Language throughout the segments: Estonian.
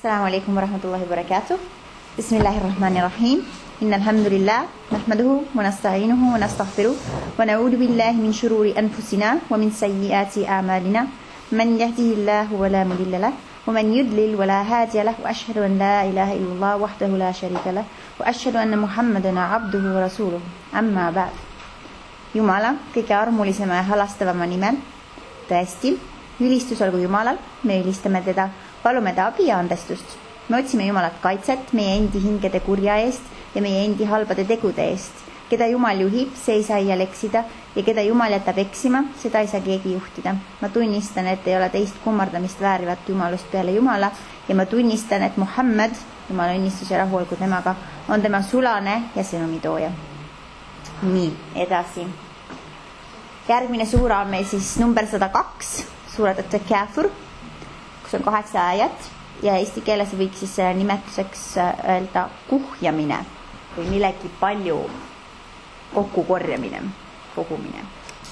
السلام عليكم ورحمة الله وبركاته. بسم الله الرحمن الرحيم. إن الحمد لله نحمده ونستعينه ونستغفره ونعوذ بالله من شرور أنفسنا ومن سيئات أعمالنا من يهده الله ولا مضل له ومن يضلل ولا هادي له وأشهد أن لا إله إلا الله وحده لا شريك له وأشهد أن محمدا عبده ورسوله أما بعد. Jumala kõige armulisema ja halastavama nimel, tõesti, ülistus olgu Jumalal, me ülistame teda, palume ta abi ja andestust. Me otsime Jumalat kaitset meie endi hingede kurja eest ja meie endi halbade tegude eest. Keda Jumal juhib, see ei saa iial eksida ja keda Jumal jätab eksima, seda ei saa keegi juhtida. Ma tunnistan, et ei ole teist kummardamist väärivat Jumalust peale Jumala ja ma tunnistan, et Muhammed, Jumala õnnistus ja rahu olgu temaga, on tema sulane ja sõnumitooja. Nii, edasi. Järgmine suura on meil siis number 102, suurat At-Takāthur, kus on 8 ajat ja eesti keeles võiks siis nimetuseks öelda kuhjamine või millegi palju kokkukorjamine, kogumine.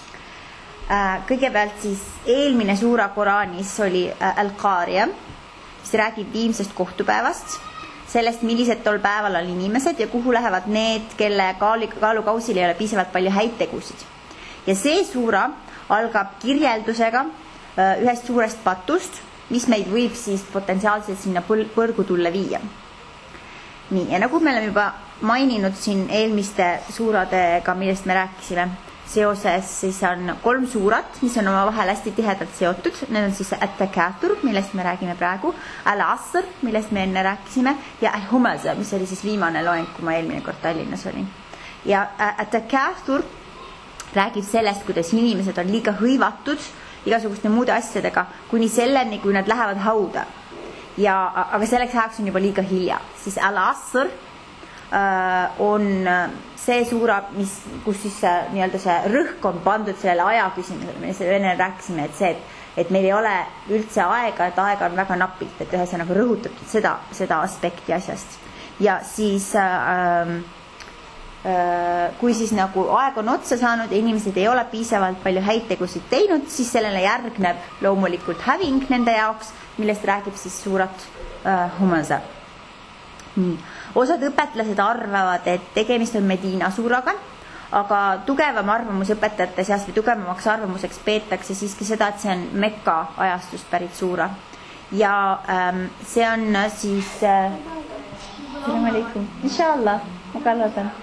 Kõigepealt siis eelmine suura Koraanis oli Al-Qaarija, mis räägib viimsest kohtupäevast, sellest, millised tol päeval on inimesed ja kuhu lähevad need, kelle kaalukausil ei ole piisavalt palju häid tegusid. Ja see suura algab kirjeldusega ühest suurest patust, mis meid võib siis potentsiaalselt sinna põrgu tulla viia. Nii, ja nagu me oleme juba maininud siin eelmiste suuradega, millest me rääkisime, seoses siis on 3 suurat, mis on oma vahel hästi tihedalt seotud. Need on siis At-Takāthur, millest me räägime praegu, Al-Asr, millest me enne rääkisime, ja Al-Humaza, mis oli siis viimane loeng, kui ma eelmine kord Tallinnas olin. Ja At-Takāthur räägib sellest, kuidas inimesed on liiga hõivatud igasuguste muude asjadega, kuni selleni, kui nad lähevad hauda. Aga selleks ajaks on juba liiga hilja. Siis Al-Asr on see suura, kus siis nii-öelda see rõhk on pandud sellele aja küsimusele. Me enne rääkisime, et meil ei ole üldse aega, et aega on väga napilt, et ühesõnaga rõhutatud seda aspekti asjast. Ja siis kui siis nagu aeg on otsa saanud ja inimesed ei ole piisavalt palju häid tegusid teinud, siis sellele järgneb loomulikult häving nende jaoks, millest räägib siis suurat Humaza. Osad õpetlased arvavad, et tegemist on Mediina suuraga, aga tugevam arvamus õpetajate seast või tugevamaks arvamuseks peetakse siiski seda, et see on Mekka ajastust pärit suura. Ja see on siis Assalamu alaikum. Inshallah, ma kallotan.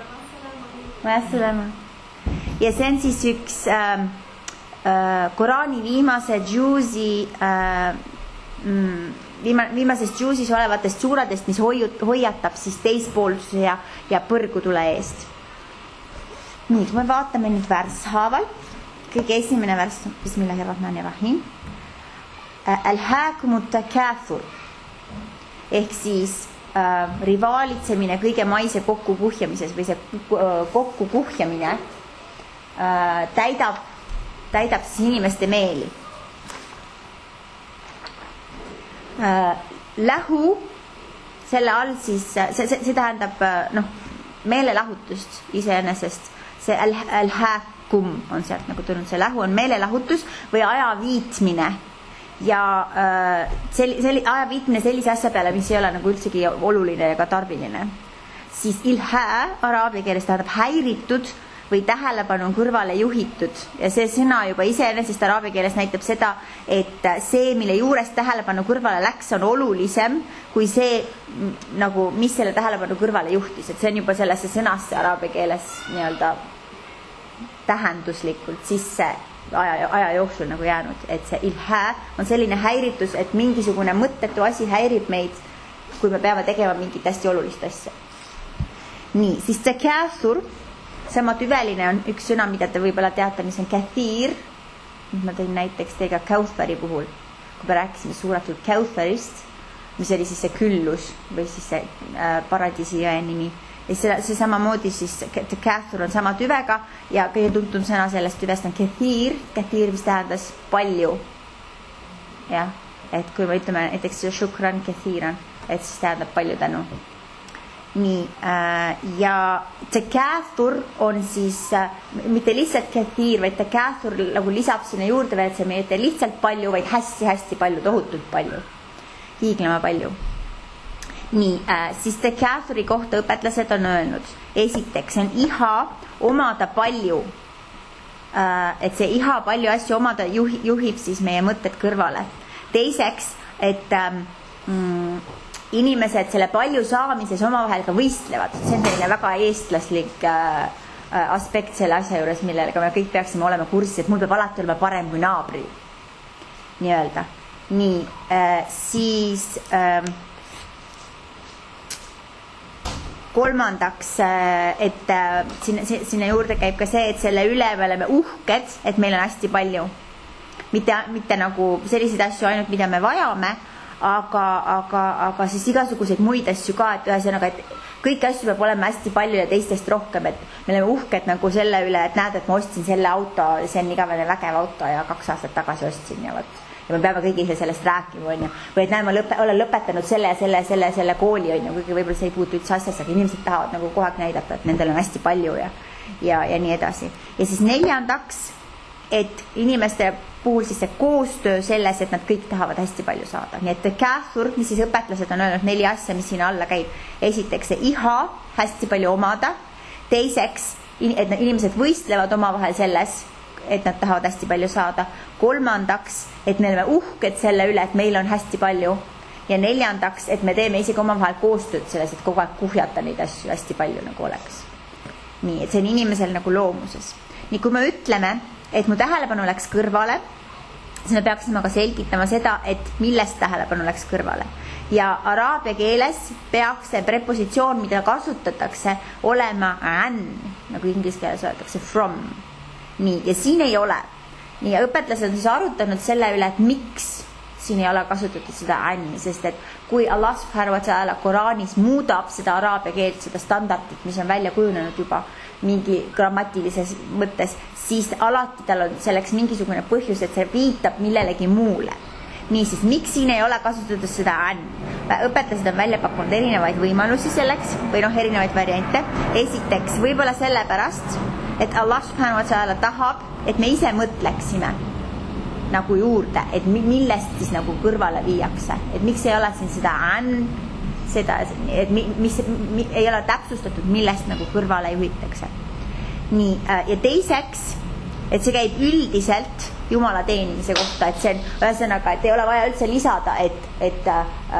Ja see on siis üks Koraani viimasest džuusis olevatest suuradest, mis hoiatab siis teispoolsuse ja põrgutule eest. Nii, kui me vaatame nüüd värshaaval, kõige esimene värs, Bismillahirrahmanirrahim, Al-Hākumu At-Takāthur, ehk siis rivaalitsemine kõige maise kokkukuhjamises või see kokkukuhjamine täidab siis inimeste meeli. Lähu, selle all siis, see tähendab meelelahutust iseenesest. See Al-Hākum on sealt nagu tulnud, see lähu on meelelahutus või aja viitmine. Ja aja viitmine sellise asja peale, mis ei ole nagu üldsegi oluline ega tarviline. Siis ilhā araabia keeles tähendab häiritud või tähelepanu kõrvale juhitud. Ja see sõna juba iseenesest araabia keeles näitab seda, et see, mille juures tähelepanu kõrvale läks, on olulisem kui see, nagu, mis selle tähelepanu kõrvale juhtis. Et see on juba sellesse sõnasse araabia keeles nii-öelda tähenduslikult sisse aja jooksul nagu jäänud, et see ilhā on selline häiritus, et mingisugune mõttetu asi häirib meid, kui me peame tegema mingit hästi olulist asja. Nii, siis Takāthur, sama tüveline on üks sõna, mida te võib-olla teate, mis on kathīr. Ma tõin näiteks teiega Kauthari puhul, kui me rääkisime suuratul Kautharist, mis oli siis see küllus või siis see paradiisi jõe nimi. Ja see samamoodi siis Takāthur on sama tüvega ja kõige tuntum sõna sellest tüvest on kathīr, mis tähendas palju. Ja, et kui me ütleme näiteks shukran kathīran, et siis tähendab palju tänu. Nii, ja Takāthur on siis mitte lihtsalt kathīr, vaid Takāthur nagu lisab sinna juurde veel, et see mitte lihtsalt palju, vaid hästi palju, tohutult palju. Hiiglema palju. Nii, siis tekathuri kohta õpetlased on öelnud. Esiteks, see on iha omada palju. Et see iha palju asju omada juhib siis meie mõtted kõrvale. Teiseks, et inimesed selle palju saamises omavahel ka võistlevad. See on selline väga eestlaslik aspekt selle asja juures, millega me kõik peaksime olema kursis, et mul peab alati olema parem kui naabri. Nii öelda. Nii, siis kolmandaks, et sinna juurde käib ka see, et selle üle me oleme uhked, et meil on hästi palju. Mitte nagu selliseid asju ainult, mida me vajame, aga siis igasuguseid muid asju ka, et ühesõnaga, et kõik asju peab olema hästi palju ja teistest rohkem, et me oleme uhked nagu selle üle, et näed, et ma ostsin selle auto, see on igavene vägev auto ja 2 aastat tagasi ostsin ja võt. Ja me peame kõigile sellest rääkima, on ju. Või et näe, ma olen lõpetanud selle kooli, on ju, kuigi võib-olla see ei puutu üldse asjasse, aga inimesed tahavad nagu kogu aeg näidata, et nendel on hästi palju ja nii edasi. Ja siis neljandaks, et inimeste puhul siis see koostöö selles, et nad kõik tahavad hästi palju saada. Nii et tekathur, mis siis õpetlased on öelnud 4 asja, mis sinna alla käib. Esiteks see iha hästi palju omada. Teiseks, et inimesed võistlevad omavahel selles, et nad tahavad hästi palju saada. Kolmandaks, et me oleme uhked selle üle, et meil on hästi palju. Ja neljandaks, et me teeme isegi omavahel koostööd selles, et kogu aeg kuhjata neid asju hästi palju nagu oleks. Nii, et see on inimesel nagu loomuses. Nii, kui me ütleme, et mu tähelepanu läks kõrvale, siis me peaksime ka selgitama seda, et millest tähelepanu läks kõrvale. Ja araabia keeles peaks see prepositsioon, mida kasutatakse, olema an, nagu inglise keeles öeldakse from. Nii, ja siin ei ole. Nii, ja õpetlased on siis arutanud selle üle, et miks siin ei ole kasutatud seda anni, sest et kui Allah subhanahu wa ta'ala Koraanis muudab seda araabia keelt, seda standardit, mis on välja kujunenud juba mingi grammatilises mõttes, siis alati tal on selleks mingisugune põhjus, et see viitab millelegi muule. Nii siis, miks siin ei ole kasutatud seda an? Õpetlased on välja pakkunud erinevaid võimalusi selleks, või erinevaid variante. Esiteks, võib-olla sellepärast, et Allah subhanahu wa ta'ala tahab, et me ise mõtleksime nagu juurde, et millest siis nagu kõrvale viiakse. Et miks ei ole siin seda an, seda, et mis ei ole täpsustatud, millest nagu kõrvale juhitakse. Nii, ja teiseks, et see käib üldiselt Jumala teenimise kohta, et see on ühesõnaga, et ei ole vaja üldse lisada, et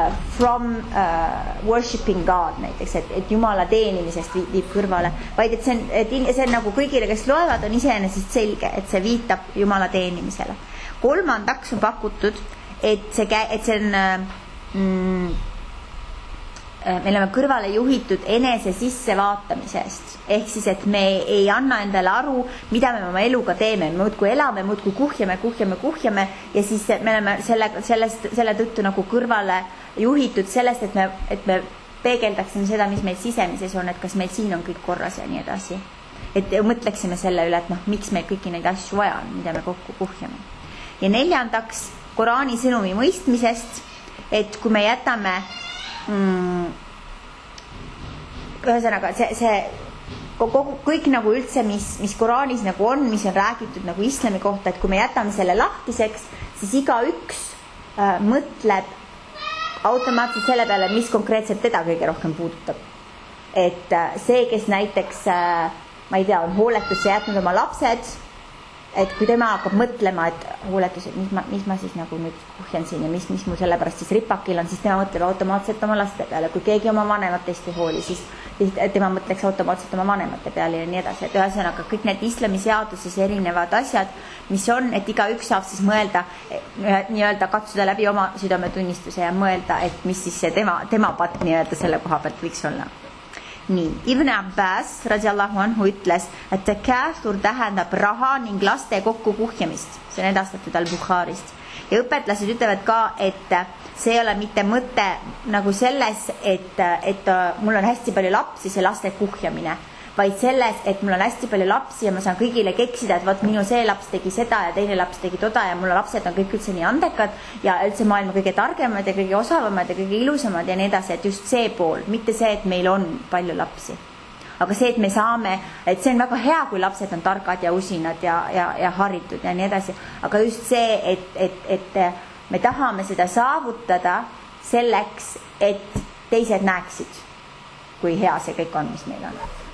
from worshiping God näiteks, et Jumala teenimisest viib kõrvale, vaid et see on nagu kõigile, kes loevad, on iseenesest selge, et see viitab Jumala teenimisele. Kolmandaks on pakutud, et see on me oleme kõrvale juhitud enese sissevaatamisest. Ehk siis, et me ei anna endale aru, mida me oma eluga teeme. Me muudkui elame, muudkui kuhjame ja siis me oleme selle tõttu nagu kõrvale juhitud sellest, et me peegeldaksime seda, mis meil sisemises on, et kas meil siin on kõik korras ja nii edasi. Et mõtleksime selle üle, et miks meil kõiki neid asju vaja on, mida me kokku kuhjame. Ja neljandaks, Koraani sõnumi mõistmisest, et kui me jätame ühesõnaga, kõik nagu üldse, mis Koraanis nagu on, mis on räägitud nagu islami kohta, et kui me jätame selle lahtiseks, siis igaüks mõtleb automaatselt selle peale, mis konkreetselt teda kõige rohkem puudutab. Et see, kes näiteks, ma ei tea, on hooletusse jätnud oma lapsed, et kui tema hakkab mõtlema, et hooletus, et mis ma siis nagu nüüd kuhjan siin ja mis mul sellepärast siis ripakil on, siis tema mõtleb automaatselt oma laste peale. Kui keegi oma vanematest ei hooli, siis tema mõtleks automaatselt oma vanemate peale ja nii edasi. Et ühesõnaga kõik need islami seaduses erinevad asjad, mis on, et igaüks saab siis mõelda, nii-öelda katsuda läbi oma südametunnistuse ja mõelda, et mis siis see tema patt nii-öelda selle koha pealt võiks olla. Nii, Ibn Abbas radiallahu anhu ütles, et tekathur tähendab raha ning laste kokku kuhjamist. See on edastatud al-Bukharist. Ja õpetlased ütlevad ka, et see ei ole mitte mõte nagu selles, et mul on hästi palju lapsi, see laste kuhjamine, vaid selles, et mul on hästi palju lapsi ja ma saan kõigile keksida, et vaat minu see laps tegi seda ja teine laps tegi toda ja mul lapsed on kõik üldse nii andekad ja üldse maailma kõige targemad ja kõige osavamad ja kõige ilusamad ja nii edasi, et just see pool, mitte see, et meil on palju lapsi. Aga see, et me saame, et see on väga hea, kui lapsed on targad ja usinad ja haritud ja nii edasi, aga just see, et me tahame seda saavutada selleks, et teised näeksid, kui hea see kõik on, mis meil on.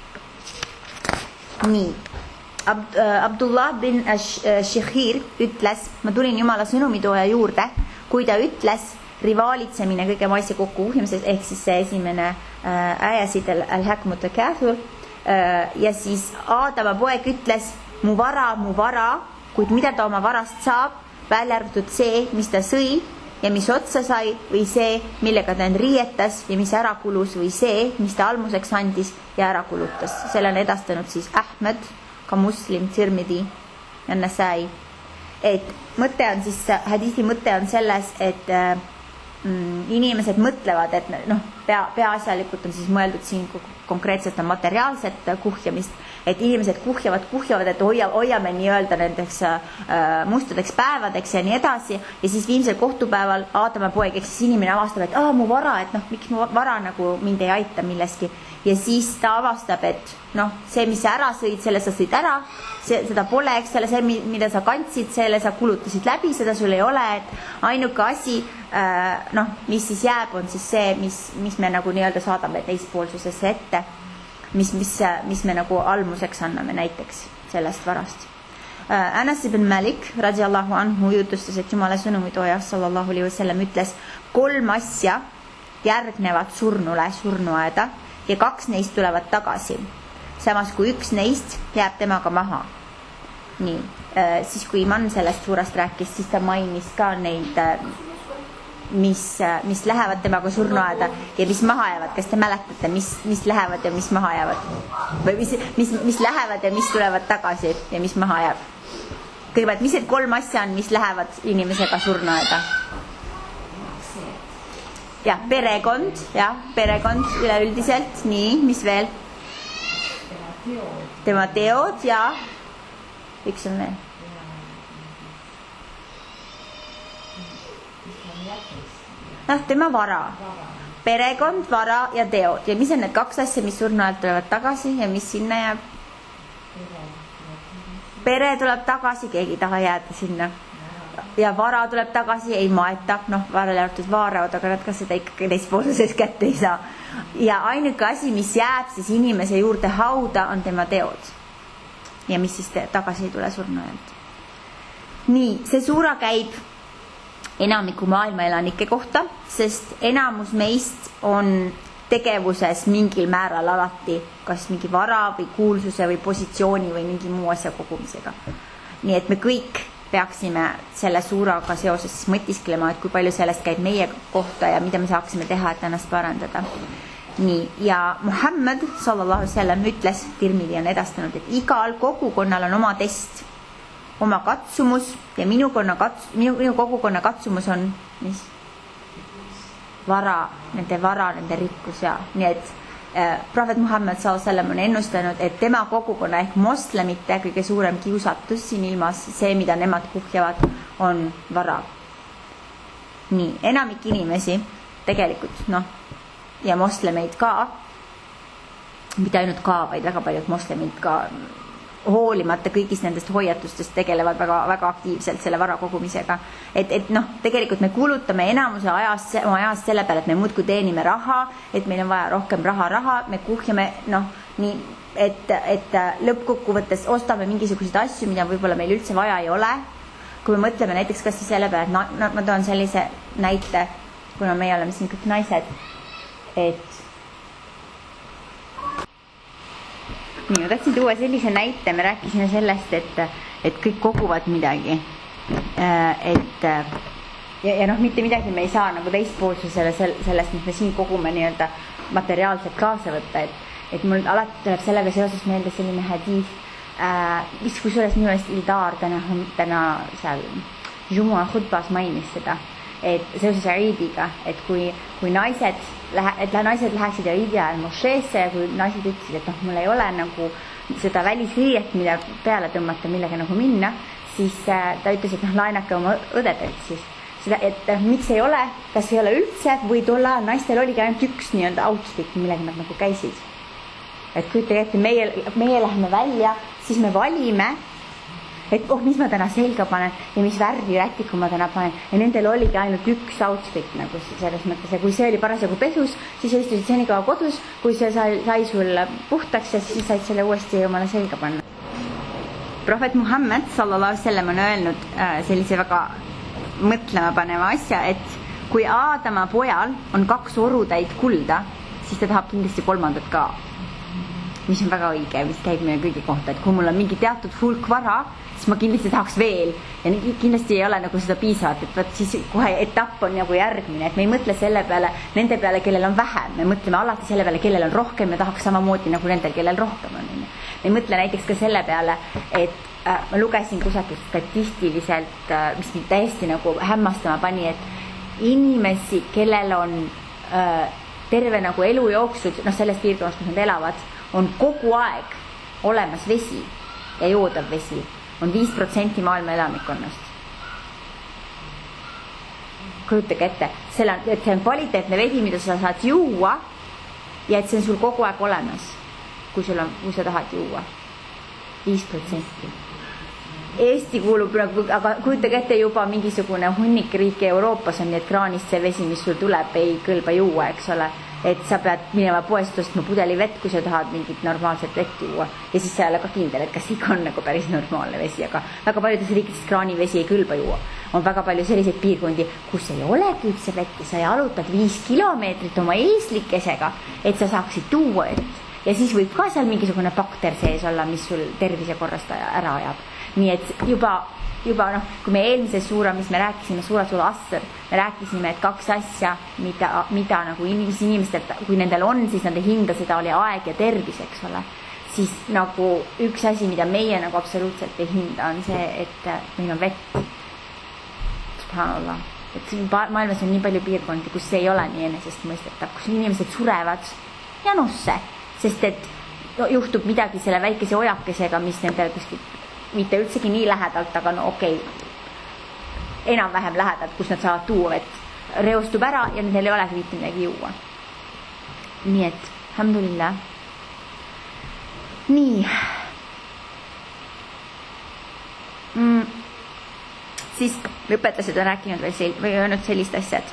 Nii. Abdullah bin Shikhir ütles, ma tulin Jumala sõnumitooja juurde, kui ta ütles rivaalitsemine kõige maisse kokku uhjamises, ehk siis see esimene ajasid al-Hakmut al-Kathur, ja siis Aadama poeg ütles, mu vara, kuid mida ta oma varast saab, välja arvatud see, mis ta sõi ja mis otsa sai, või see, millega ta end riietas ja mis ära kulus, või see, mis ta almuseks andis ja ära kulutas. Selle on edastanud siis Ahmed, ka Muslim, Tirmidi ja Nasai. Et mõte on siis, hadiisi mõte on selles, et inimesed mõtlevad, et peaasjalikult on siis mõeldud siin konkreetselt on materiaalset kuhjamist, et inimesed kuhjavad, et hoiame nii-öelda nendeks mustadeks päevadeks ja nii edasi, ja siis viimsel kohtupäeval Aadama poeg, eks siis inimene avastab, et mu vara, et miks mu vara nagu mind ei aita milleski, ja siis ta avastab, et see, mis sa ära sõid, selle sa sõid ära, seda pole, eks selle, see, mida sa kandsid, selle sa kulutasid läbi, seda sul ei ole, et ainuke asi, mis siis jääb, on siis see, mis me nagu nii-öelda saadame teispoolsusesse ette, mis me nagu almuseks anname näiteks sellest varast. Anas ibn Malik radiallahu anhu jutustas, et Jumala sõnumitooja sallallahu alaihi wasallam ütles, 3 asja järgnevad surnule surnuaeda ja 2 neist tulevad tagasi. Samas kui 1 neist jääb temaga maha. Nii, siis kui Iman sellest suurest rääkis, siis ta mainis ka neid, mis lähevad temaga surnuaeda ja mis maha jäävad. Kas te mäletate, mis lähevad ja mis maha jäävad? Või mis lähevad ja mis tulevad tagasi ja mis maha jääb? Kõigepealt, mis need 3 asja on, mis lähevad inimesega surnuaeda? Ja, perekond üleüldiselt. Nii, mis veel? Tema teod ja üks on veel. Tema vara. Perekond, vara ja teod. Ja mis on need 2 asja, mis surnuajalt tulevad tagasi ja mis sinna jääb? Pere tuleb tagasi, keegi ei taha jääda sinna. Ja vara tuleb tagasi, ei maeta, varale arvatud vaaravad, aga nad ka seda ikkagi teispoolses kätte ei saa. Ja ainuke asi, mis jääb siis inimese juurde hauda, on tema teod. Ja mis siis tagasi ei tule surnuajalt. Nii, see suura käib enamiku maailma elanike kohta, sest enamus meist on tegevuses mingil määral alati kas mingi vara või kuulsuse või positsiooni või mingi muu asja kogumisega. Nii et me kõik peaksime selle suuraga seoses siis mõtisklema, et kui palju sellest käib meie kohta ja mida me saaksime teha, et ennast parandada. Nii, ja Muhammad sallallahu alaihi wasallam ütles, Tirmidi on edastanud, et igal kogukonnal on oma test, oma katsumus ja minu kogukonna katsumus on mis? Vara, nende rikkus ja nii et Prohvet Muhammad s.a.v. on ennustanud, et tema kogukonna ehk moslemite kõige suurem kiusatus siin ilmas, see, mida nemad kuhjavad, on vara. Nii, enamik inimesi tegelikult, ja moslemeid ka, mitte ainult ka, vaid väga paljud moslemid ka, hoolimata kõigist nendest hoiatustest tegelevad väga, väga aktiivselt selle vara kogumisega. Et tegelikult me kulutame enamuse oma ajast selle peale, et me muudkui teenime raha, et meil on vaja rohkem raha, me kuhjame, nii, et lõppkokkuvõttes ostame mingisuguseid asju, mida võib-olla meil üldse vaja ei ole. Kui me mõtleme näiteks kas selle peale, et ma toon sellise näite, kuna meie oleme siin kõik naised, et nii, ma tahtsin tuua sellise näite, me rääkisime sellest, et kõik koguvad midagi. Ja mitte midagi me ei saa nagu teispoolsusele sellest, mis me siin kogume nii-öelda materiaalselt kaasa võtta. Et mul alati tuleb sellega seoses meelde selline hadiis, mis kusjuures minu eest Ildar täna seal Jumua khutbas mainis seda, et seoses Aidiga, et kui naised läheksid Aidi ajal mošeesse ja kui naised ütlesid, et mul ei ole nagu seda välisriiet, mida peale tõmmata, millega nagu minna, siis ta ütles, et laenake oma õdedelt siis. Seda, et miks ei ole, kas ei ole üldse või tol ajal naistel oligi ainult üks nii-öelda outfit, millega nad nagu käisid. Et kujutage ette, meie läheme välja, siis me valime et mis ma täna selga panen ja mis värvi rätiku ma täna panen ja nendel oligi ainult üks outfit nagu selles mõttes ja kui see oli parasjagu pesus, siis istusid senikaua kodus, kui see sai sul puhtaks ja siis said selle uuesti omale selga panna. Prohvet Muhammad sallallahu alaihi wasallam on öelnud sellise väga mõtlema paneva asja, et kui Aadama pojal on 2 orutäit kulda, siis ta tahab kindlasti 3. ka. Mis on väga õige, mis käib meie kõigi kohta, et kui mul on mingi teatud hulk vara, siis ma kindlasti tahaks veel ja kindlasti ei ole nagu seda piisavat, et võt siis kohe etapp on nagu järgmine, et me ei mõtle selle peale, nende peale, kellel on vähem, me mõtleme alati selle peale, kellel on rohkem ja tahaks samamoodi nagu nendel, kellel rohkem on. Me ei mõtle näiteks ka selle peale, et ma lugesin kusagilt statistiliselt, mis täiesti nagu hämmastama pani, et inimesi, kellel on terve nagu elu jooksul, selles piirkonnas, kus nad elavad, on kogu aeg olemas vesi ja joodav vesi, on 5% maailma elanikkonnast. Kujutage ette, et see on kvaliteetne vesi, mida sa saad juua ja et see on sul kogu aeg olemas, kui sa tahad juua. 5%. Eesti kuulub, aga kujutage ette juba mingisugune hunnik riiki Euroopas on, nii et kraanist see vesi, mis sul tuleb, ei kõlba juua, eks ole. Et sa pead minema poest ostma pudeli vett, kui sa tahad mingit normaalset vett juua. Ja siis sa ei ole ka kindel, et kas ikka on nagu päris normaalne vesi, aga väga paljudes riikides kraanivesi ei kõlba juua. On väga palju selliseid piirkondi, kus ei olegi üldse vett ja sa jalutad 5 kilomeetrit oma eeslikesega, et sa saaksid tuua vett. Ja siis võib ka seal mingisugune bakter sees olla, mis sul tervise korrast ära ajab. Nii et juba kui me eelmises mis me rääkisime suuratul Asr, me rääkisime, et 2 asja, mida nagu inimestel, kui nendel on, siis nad ei hinda seda, oli aeg ja tervis, eks ole. Siis nagu üks asi, mida meie nagu absoluutselt ei hinda, on see, et meil on vett. Subhanallah. Et maailmas on nii palju piirkondi, kus see ei ole nii enesest mõistetav, kus inimesed surevad janusse, sest et juhtub midagi selle väikese ojakesega, mis nendel kuskil mitte üldsegi nii lähedalt, aga no okei, enam-vähem lähedalt, kus nad saavad tuua vett, reostub ära ja nendel ei olegi mitte midagi juua. Nii et, alhamdulillah. Nii. Siis õpetajad on rääkinud või öelnud sellist asjad.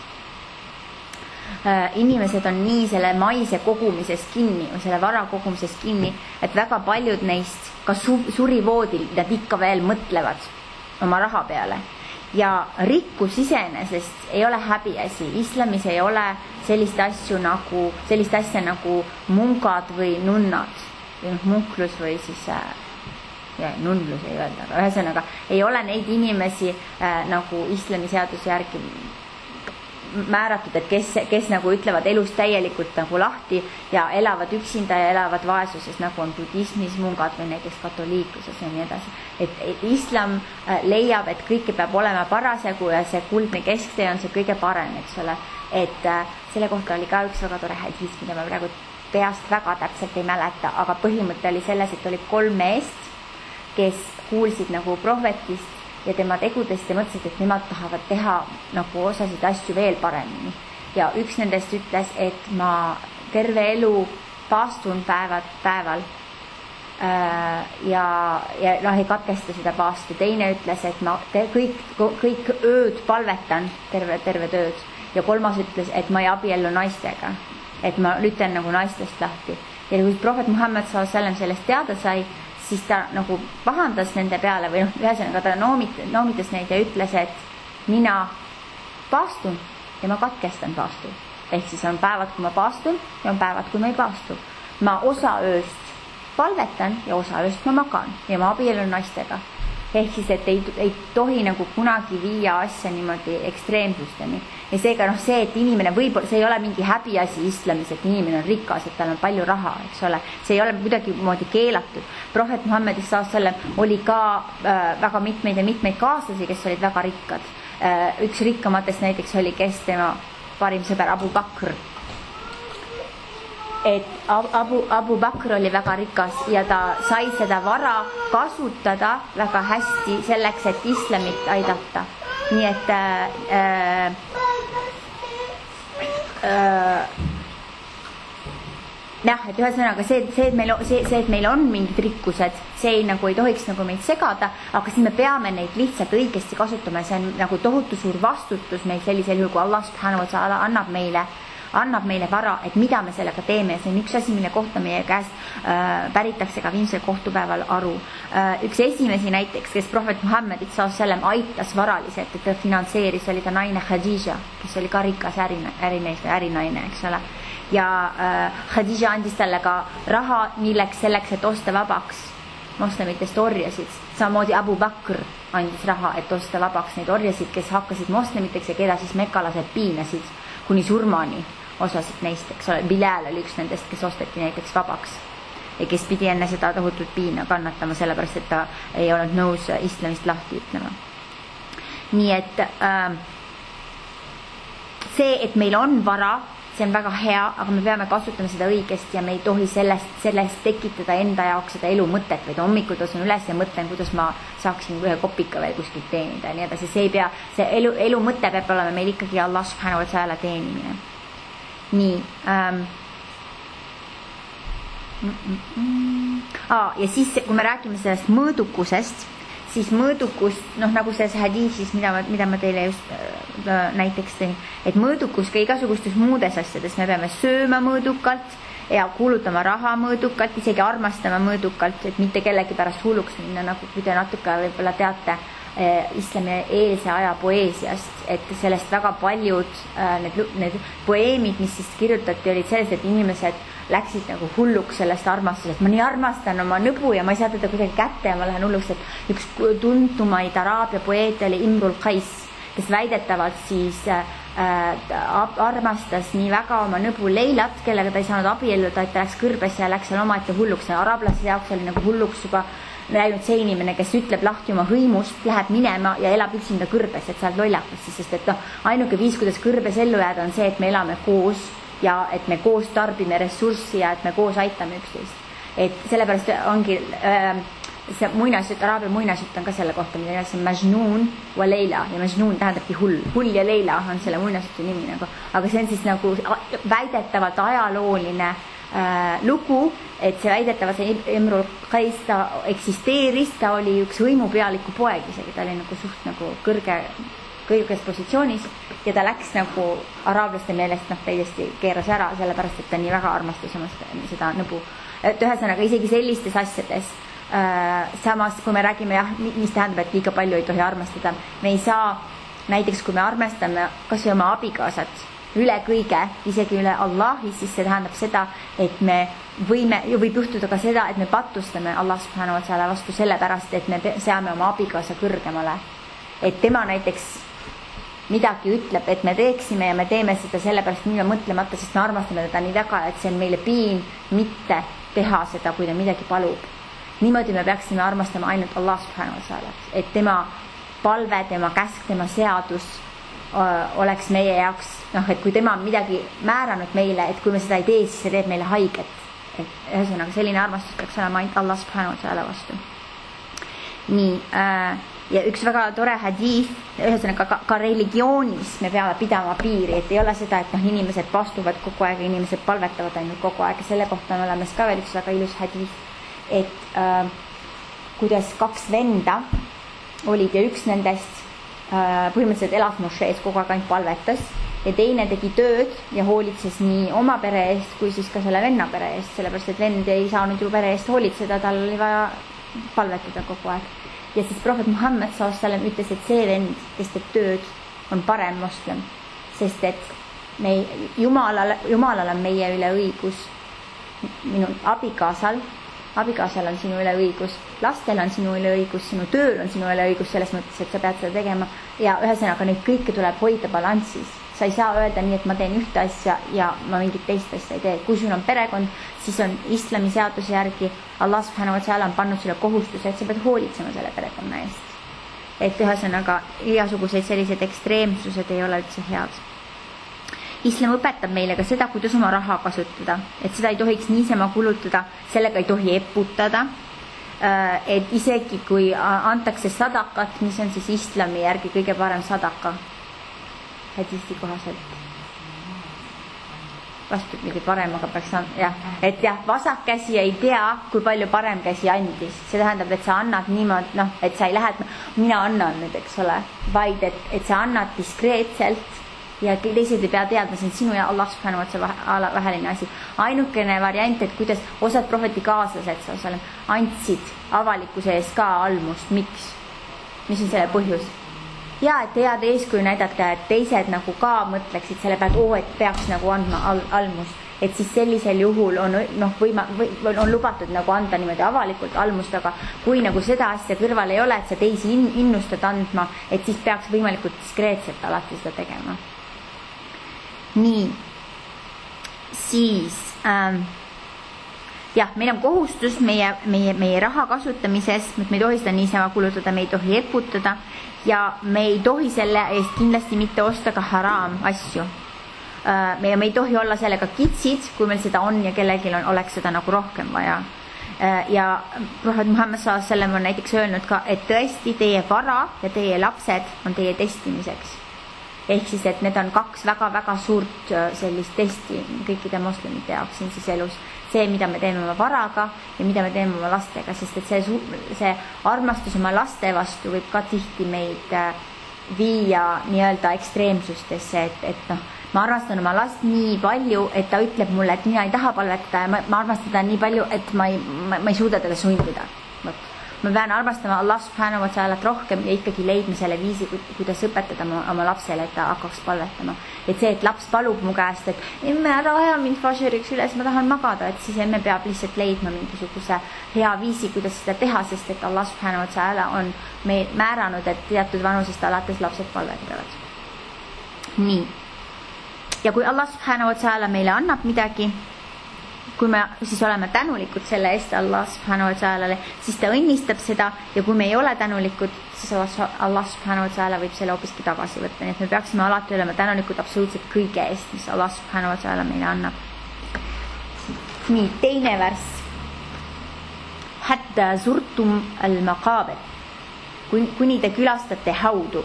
Inimesed on nii selle maise kogumises kinni või selle vara kogumises kinni, et väga paljud neist ka surivoodil, nad ikka veel mõtlevad oma raha peale. Ja rikkus iseenesest ei ole häbiasi. Islamis ei ole sellist asja nagu mungad või nunnad või munklus või siis nunnlus ei öelda, aga ühesõnaga ei ole neid inimesi nagu islami seaduse järgi määratud, et kes nagu ütlevad elust täielikult nagu lahti ja elavad üksinda ja elavad vaesuses, nagu on budismis mungad või näiteks katoliikluses ja nii edasi. Et islam leiab, et kõike peab olema parasjagu ja see kuldne kesktee on see kõige parem, eks ole. Et selle kohta oli ka üks väga tore hadis, mida ma praegu peast väga täpselt ei mäleta, aga põhimõte oli selles, et oli 3 meest, kes kuulsid nagu prohvetist ja tema tegudest ja mõtlesid, et nemad tahavad teha nagu osasid asju veel paremini. Ja üks nendest ütles, et ma terve elu paastun päeval ja ei katkesta seda paastu. Teine ütles, et ma kõik ööd palvetan terve tööd. Ja 3. ütles, et ma ei abiellu naistega, et ma lüten nagu naistest lahti. Ja kui prohvet Muhammad s.a.v. sellest teada sai, siis ta nagu pahandas nende peale või ühesõnaga ta noomitas neid ja ütles, et mina paastun ja ma katkestan paastu. Ehk siis on päevad, kui ma paastun ja on päevad, kui ma ei paastu. Ma osa ööst palvetan ja osa ööst ma magan ja ma abiellun naistega. Ehk siis, et ei tohi nagu kunagi viia asja niimoodi ekstreemsusteni. Ja seega see, et inimene võib-olla, see ei ole mingi häbiasi islamis, et inimene on rikas, et tal on palju raha, eks ole. See ei ole kuidagi moodi keelatud. Prohvet Muhammad s.a.v. oli ka väga mitmeid kaaslasi, kes olid väga rikkad. Üks rikkamatest näiteks oli kes tema parim sõber Abu Bakr. Et Abu Bakr oli väga rikas ja ta sai seda vara kasutada väga hästi selleks, et islamit aidata. Nii et jah, et ühesõnaga see, et meil on mingid rikkused, see ei tohiks meid segada, aga siis me peame neid lihtsalt õigesti kasutama, see on nagu tohutu suur vastutus meil sellisel juhul, kui Allah subhanahu wa ta'ala annab meile vara, et mida me sellega teeme, see on üks asi, mille kohta meie käest päritakse ka viimsel kohtupäeval aru. Üks esimesi näiteks, kes prohvet Muhammedit s.a.v. aitas varaliselt, et ta finantseeris, oli ta naine Khadija, kes oli ka rikas ärinaine, eks ole. Ja Khadija andis talle ka raha selleks, et osta vabaks moslemitest orjasid. Samamoodi Abu Bakr andis raha, et osta vabaks neid orjasid, kes hakkasid moslemiteks ja keda siis mekkalased piinasid kuni surmani. Osasid neist, eks ole, Bilal oli üks nendest, kes osteti näiteks vabaks ja kes pidi enne seda tohutult piina kannatama, sellepärast et ta ei olnud nõus islamist lahti ütlema. Nii et see, et meil on vara, see on väga hea, aga me peame kasutama seda õigesti ja me ei tohi sellest tekitada enda jaoks seda elu mõtet, vaid hommikul tõusen üles ja mõtlen, kuidas ma saaksin ühe kopika veel kuskilt teenida ja nii edasi. See elu mõte peab olema meil ikkagi Allah subhanahu wa ta'ala teenimine. Nii. Ja siis, kui me räägime sellest mõõdukusest, siis mõõdukust, nagu selles hadiisis, mida ma teile just näiteks tõin, et mõõdukus ka igasugustes muudes asjades, me peame sööma mõõdukalt ja kuulutama raha mõõdukalt, isegi armastama mõõdukalt, et mitte kellegi pärast hulluks minna, nagu kui te natuke võib-olla teate islami eelse aja poeesiast, et sellest väga paljud need poeemid, mis siis kirjutati, olid sellest, et inimesed läksid nagu hulluks sellest armastusest. Ma nii armastan oma nõbu ja ma ei saa teda kuidagi kätte ja ma lähen hulluks, et üks tuntumaid araabia poeete oli Imrul Qais, kes väidetavalt siis armastas nii väga oma nõbu Leilat, kellega ta ei saanud abielluda, et ta läks kõrbesse ja läks seal omaette hulluks. Araablaste jaoks oli nagu hulluks juba läinud see inimene, kes ütleb lahti oma hõimust, läheb minema ja elab üksinda kõrbes, et sa oled lollakas, sest et ainuke viis, kuidas kõrbes ellu jääda, on see, et me elame koos ja et me koos tarbime ressurssi ja et me koos aitame üksteist. Et sellepärast ongi see muinasjutt, araabia muinasjutt on ka selle kohta, mida nimelt see Majnun wa Leila ja Majnun tähendabki hull ja Leila on selle muinasjutu nimi nagu, aga see on siis nagu väidetavalt ajalooline lugu, et see väidetavalt see Imrul Qais, ta eksisteeris, ta oli üks hõimupealiku poeg isegi, ta oli nagu suht nagu kõrges positsioonis ja ta läks nagu araablaste meelest täiesti keeras ära, sellepärast et ta nii väga armastas seda nõbu. Et ühesõnaga isegi sellistes asjades samas, kui me räägime mis tähendab, et liiga palju ei tohi armastada, me ei saa näiteks, kui me armastame kas või oma abikaasat üle kõige, isegi üle Allahi, siis see tähendab seda, et me võib juhtuda ka seda, et me patustame Allah subhanahu wa ta'ala vastu sellepärast, et me seame oma abikaasa kõrgemale. Et tema näiteks midagi ütleb, et me teeksime ja me teeme seda sellepärast nii mõtlemata, sest me armastame teda nii väga, et see on meile piin mitte teha seda, kui ta midagi palub. Niimoodi me peaksime armastama ainult Allah subhanahu wa ta'ala, et tema palve, tema käsk, tema seadus oleks meie jaoks, et kui tema on midagi määranud meile, et kui me seda ei tee, siis see teeb meile haiget. Et ühesõnaga selline armastus peaks olema ainult Allah subhanahu wa ta'ala vastu. Nii, ja üks väga tore hadiis, ühesõnaga ka religioonis me peame pidama piiri, et ei ole seda, et inimesed vastuvad kogu aeg, inimesed palvetavad ainult kogu aeg ja selle kohta on olemas ka veel üks väga ilus hadiis, et kuidas kaks venda olid ja üks nendest põhimõtteliselt elas mošees, kogu aeg ainult palvetas ja teine tegi tööd ja hoolitses nii oma pere eest kui siis ka selle venna pere eest, sellepärast et vend ei saanud ju pere eest hoolitseda, tal oli vaja palvetada kogu aeg. Ja siis prohvet Muhammad s.a.v. ütles, et see vend, kes teeb tööd, on parem moslem, sest et Jumalal on meie üle õigus, minu abikaasal on sinu üle õigus, lastel on sinu üle õigus, sinu tööl on sinu üle õigus selles mõttes, et sa pead seda tegema ja ühesõnaga neid kõike tuleb hoida balanssis. Sa ei saa öelda nii, et ma teen ühte asja ja ma mingit teist asja ei tee. Kui sul on perekond, siis on islami seaduse järgi Allah subhanahu wa ta'ala on pannud sulle kohustuse, et sa pead hoolitsema selle perekonna eest. Et ühesõnaga igasugused sellised ekstreemsused ei ole üldse head. Islam õpetab meile ka seda, kuidas oma raha kasutada, et seda ei tohiks niisama kulutada, sellega ei tohi eputada, et isegi kui antakse sadakat, mis on siis islami järgi kõige parem sadaka, hadiisi kohaselt. vastupidi paremaga peaks jah, et jah, vasak käsi ei tea, kui palju parem käsi andis. See tähendab, et sa annad niimoodi, et sa ei lähe, et mina annan nüüd, eks ole, vaid et sa annad diskreetselt ja teised ei pea teadma, see on sinu ja Allah subhanahu wa ta'ala vaheline asi. Ainukene variant, et kuidas osad prohvetikaaslased sa andsid avalikkuse ees ka almust. Miks? Mis on selle põhjus? Ja, et head eeskuju näidata, et teised nagu ka mõtleksid selle pealt, et peaks nagu andma almust. Et siis sellisel juhul on lubatud nagu anda niimoodi avalikult almust, aga kui nagu seda asja kõrval ei ole, et sa teisi innustad andma, et siis peaks võimalikult diskreetselt alati seda tegema. Nii, siis jah, meil on kohustus meie raha kasutamises, me ei tohi seda niisama kulutada, me ei tohi eputada ja me ei tohi selle eest kindlasti mitte osta ka haraam asju. Me ei tohi olla sellega kitsid, kui meil seda on ja kellelgi oleks seda nagu rohkem vaja. Ja Prohvet Muhammad s.a.v. on näiteks öelnud ka, et tõesti teie vara ja teie lapsed on teie testimiseks. Ehk siis, et need on kaks väga-väga suurt sellist testi kõikide moslemite jaoks siin siis elus. See, mida me teeme oma varaga ja mida me teeme oma lastega, sest et see armastus oma laste vastu võib ka tihti meid viia nii-öelda ekstreemsustesse, et ma armastan oma last nii palju, et ta ütleb mulle, et mina ei taha palvetada ja ma armastan ta nii palju, et ma ei suuda teda sundida. Ma pean armastama Allah subhanahu wa ta'ala rohkem ja ikkagi leidma selle viisi, kuidas õpetada oma lapsele, et ta hakkaks palvetama. Et see, et laps palub mu käest, et emme ära aja mind fajriks üles, ma tahan magada, et siis emme peab lihtsalt leidma mingisuguse hea viisi, kuidas seda teha, sest et Allah subhanahu wa ta'ala on määranud, et teatud vanusest alates lapsed palvetavad. Nii. Ja kui Allah subhanahu wa ta'ala meile annab midagi, kui me siis oleme tänulikud selle eest Allah subhanahu wa ta'alale, siis ta õnnistab seda ja kui me ei ole tänulikud, siis Allah subhanahu wa ta'ala võib selle hoopiski tagasi võtta. Nii et me peaksime alati olema tänulikud absoluutselt kõige eest, mis Allah subhanahu wa ta'ala meile annab. Nii, teine vers. Hatta zurtum al-maqabir. Kuni te külastate haudu.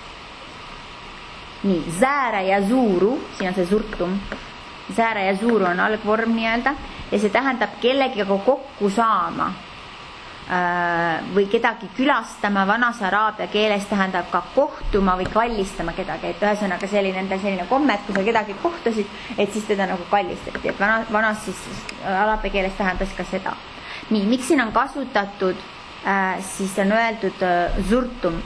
Nii, zäära ja zuuru, siin on see zurtum. Zäära ja zuuru on algvorm nii-öelda ja see tähendab kellegiga kokku saama või kedagi külastama. Vanas araabia keeles tähendab ka kohtuma või kallistama kedagi, et ühesõnaga selline komme, et kui sa kedagi kohtasid, et siis teda nagu kallistati, et vanas siis araabia keeles tähendas ka seda. Nii, miks siin on kasutatud, siis on öeldud zurtum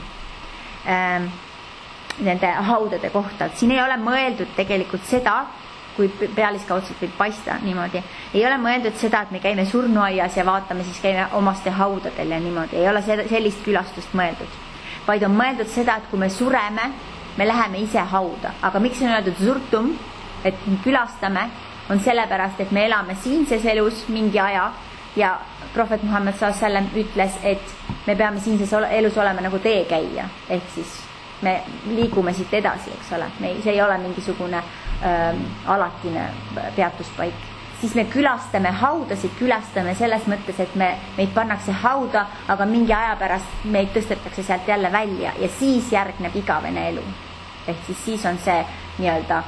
nende haudade kohta, et siin ei ole mõeldud tegelikult seda, kui pealiskaudselt võib paista niimoodi. Ei ole mõeldud seda, et me käime surnuaias ja vaatame, siis käime omaste haudadel ja niimoodi. Ei ole sellist külastust mõeldud. Vaid on mõeldud seda, et kui me sureme, me läheme ise hauda. Aga miks on öeldud zurtum, et külastame, on sellepärast, et me elame siinses elus mingi aja ja Prohvet Muhammad s.a.v. ütles, et me peame siinses elus olema nagu teekäija. Ehk siis me liigume siit edasi, eks ole. See ei ole mingisugune alatine peatuspaik. Siis me külastame haudasid, külastame selles mõttes, et meid pannakse hauda, aga mingi aja pärast meid tõstetakse sealt jälle välja ja siis järgneb igavene elu. Ehk siis on see nii-öelda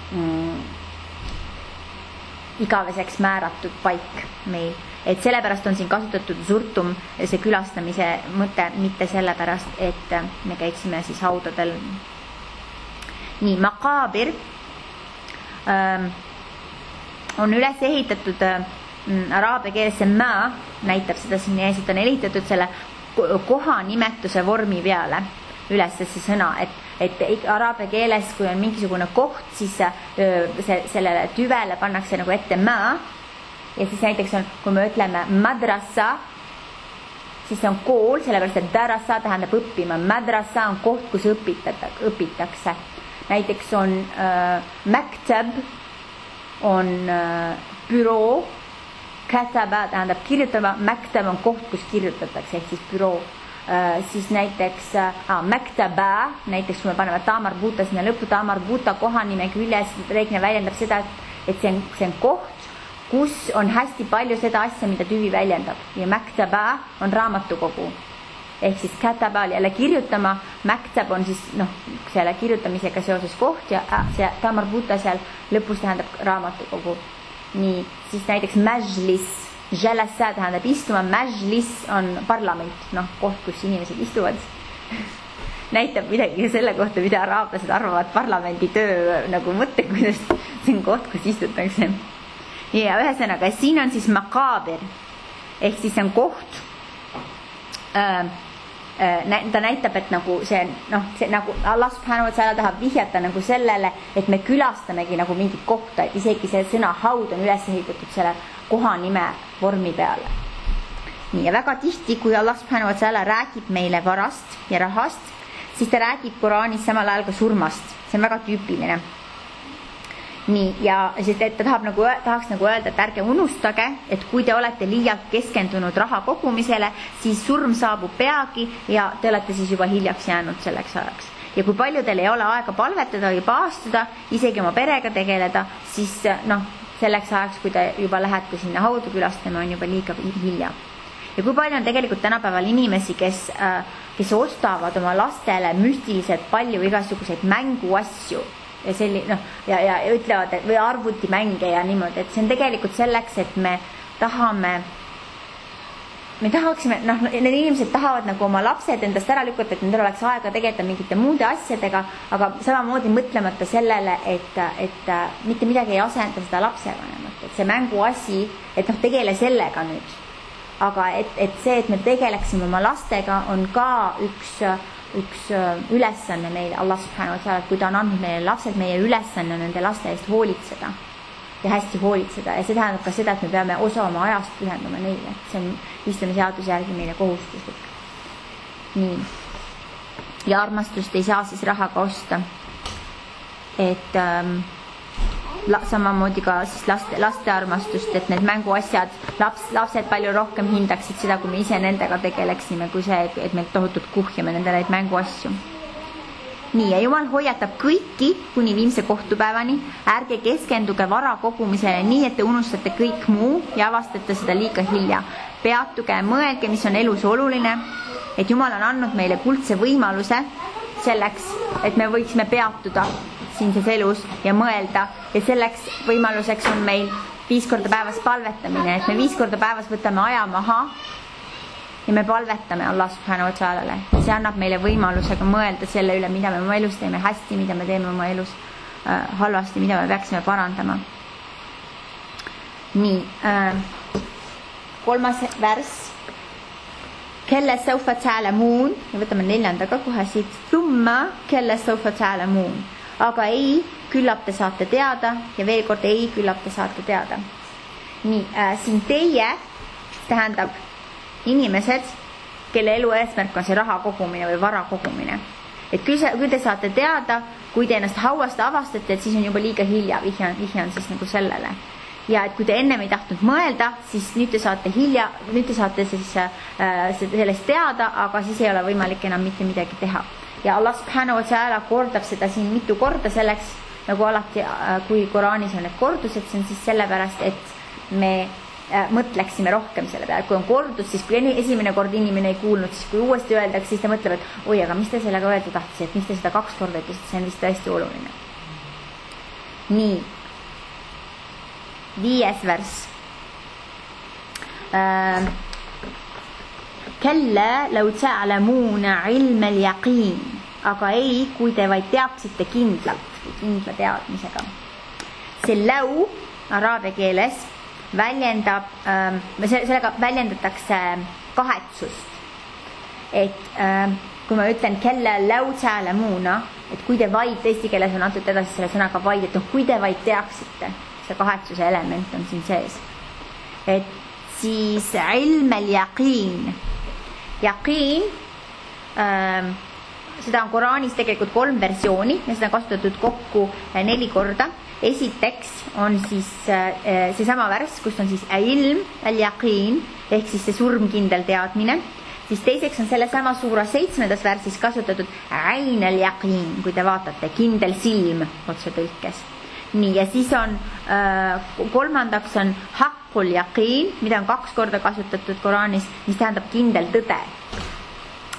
igaveseks määratud paik meil. Et sellepärast on siin kasutatud zurtum, see külastamise mõte, mitte sellepärast, et me käiksime siis haudadel. Nii, maqaabir on üles ehitatud araabia keeles, see maa näitab seda siin ees, et on ehitatud selle koha nimetuse vormi peale üles see sõna, et araabia keeles, kui on mingisugune koht, siis sellele tüvele pannakse nagu ette maa. Ja siis näiteks on, kui me ütleme madrasa, siis see on kool, sellepärast et darasa tähendab õppima. Madrasa on koht, kus õpitakse. Näiteks on maktab, on büroo, kataba tähendab kirjutama, maktab on koht, kus kirjutatakse, ehk siis büroo. Siis näiteks maktaba, näiteks kui me paneme tamarbuuta sinna lõppu, tamarbuuta kohanime küljes, reeglina väljendab seda, et see on koht, kus on hästi palju seda asja, mida tüvi väljendab. Ja maktaba on raamatukogu. ehk siis kataba oli jälle kirjutama, maktab on siis selle kirjutamisega seoses koht ja see tamarbuta seal lõpus tähendab raamatukogu. Nii, siis näiteks majlis, jalasa tähendab istuma, majlis on parlament, koht, kus inimesed istuvad. Näitab midagi selle kohta, mida araablased arvavad parlamendi töö nagu mõtte, kuidas see on koht, kus istutakse. Ja ühesõnaga, siin on siis maqabir, ehk siis on koht, ta näitab, et nagu see nagu Allah subhanahu wa ta'ala tahab vihjata nagu sellele, et me külastamegi nagu mingit kohta, et isegi see sõna haud on üles ehitatud selle koha nime vormi peale. Nii, ja väga tihti, kui Allah subhanahu wa ta'ala räägib meile varast ja rahast, siis ta räägib Koraanis samal ajal ka surmast. See on väga tüüpiline. Nii, ja ta tahaks nagu öelda, et ärge unustage, et kui te olete liialt keskendunud raha kogumisele, siis surm saabub peagi ja te olete siis juba hiljaks jäänud selleks ajaks. Ja kui palju teil ei ole aega palvetada või paastuda, isegi oma perega tegeleda, siis selleks ajaks, kui te juba lähete sinna haudu külastama, on juba liiga hilja. Ja kui palju on tegelikult tänapäeval inimesi, kes ostavad oma lastele müstiliselt palju igasuguseid mänguasju ja ja ütlevad, et või arvutimänge ja niimoodi, et see on tegelikult selleks, et me tahaksime, need inimesed tahavad nagu oma lapsed endast ära lükata, et nendel oleks aega tegeleda mingite muude asjadega, aga samamoodi mõtlemata sellele, et mitte midagi ei asenda seda lapsevanemat, et see mänguasi, et tegele sellega nüüd. Aga et see, et me tegeleksime oma lastega, on ka üks ülesanne meile, Allah subhanahu wa ta'ala, kui ta on andnud meile lapsed, meie ülesanne nende laste eest hoolitseda ja hästi hoolitseda. Ja see tähendab ka seda, et me peame osa oma ajast pühendama neile. See on islami seaduse järgi meile kohustuslik. Nii. Ja armastust ei saa siis rahaga osta. Et samamoodi ka siis laste armastust, et need mänguasjad, lapsed palju rohkem hindaksid seda, kui me ise nendega tegeleksime, kui see, et me tohutult kuhjame nendele neid mänguasju. Nii, ja Jumal hoiatab kõiki kuni viimse kohtupäevani, ärge keskenduge vara kogumisele nii, et te unustate kõik muu ja avastate seda liiga hilja. Peatuge ja mõelge, mis on elus oluline, et Jumal on andnud meile kuldse võimaluse selleks, et me võiksime peatuda siinses elus ja mõelda, ja selleks võimaluseks on meil 5 korda päevas palvetamine, et me 5 korda päevas võtame aja maha ja me palvetame Allah subhanahu wa ta'alale. See annab meile võimalusega mõelda selle üle, mida me oma elus teeme hästi, mida me teeme oma elus halvasti, mida me peaksime parandama. Nii, 3. värss. Kelle sawfa ta'lamuun, ja võtame 4. ka kohe siit. Thumma kelle sawfa ta'lamuun. Aga ei, küllap te saate teada, ja veel kord ei, küllap te saate teada. Nii, siin teie tähendab inimesed, kelle elu eesmärk on see raha kogumine või vara kogumine. Et kui te saate teada, kui te ennast hauast avastate, et siis on juba liiga hilja, vihjan siis nagu sellele. Ja et kui te ennem ei tahtnud mõelda, siis nüüd te saate siis sellest teada, aga siis ei ole võimalik enam mitte midagi teha. Ja Allah subhanahu wa ta'ala kordab seda siin mitu korda selleks, nagu alati, kui Koraanis on need kordused, see on siis sellepärast, et me mõtleksime rohkem selle peale. Kui on kordus, siis kui esimene kord inimene ei kuulnud, siis kui uuesti öeldaks, siis ta mõtleb, et oi, aga mis te sellega öelda tahtis, et mis te seda 2 korda ütles, see on vist tõesti oluline. Nii. 5. värss. Kelle lau ta'lamuuna ilma al-yaqiin. Aga ei, kui te vaid teaksite kindla teadmisega. See lau araabia keeles väljendab, sellega väljendatakse kahetsust. Et kui ma ütlen kelle lau ta'lamuuna, et kui te vaid, eesti keeles on antud edasi selle sõnaga vaid, et kui te vaid teaksite, see kahetsuse element on siin sees. Et siis ilma al-yaqiin. Yaqiin, seda on Koraanis tegelikult 3 versiooni ja seda on kasutatud kokku 4 korda. Esiteks on siis see sama värss, kus on siis ilm al-yaqiin ehk siis see surmkindel teadmine. Siis teiseks on selle sama suura 7. värssis kasutatud ain al-yaqiin, kui te vaatate, kindel silm otse tõlkes. Nii, ja siis on 3. on haqqul yaqiin, mida on 2 korda kasutatud Koraanis, mis tähendab kindel tõde.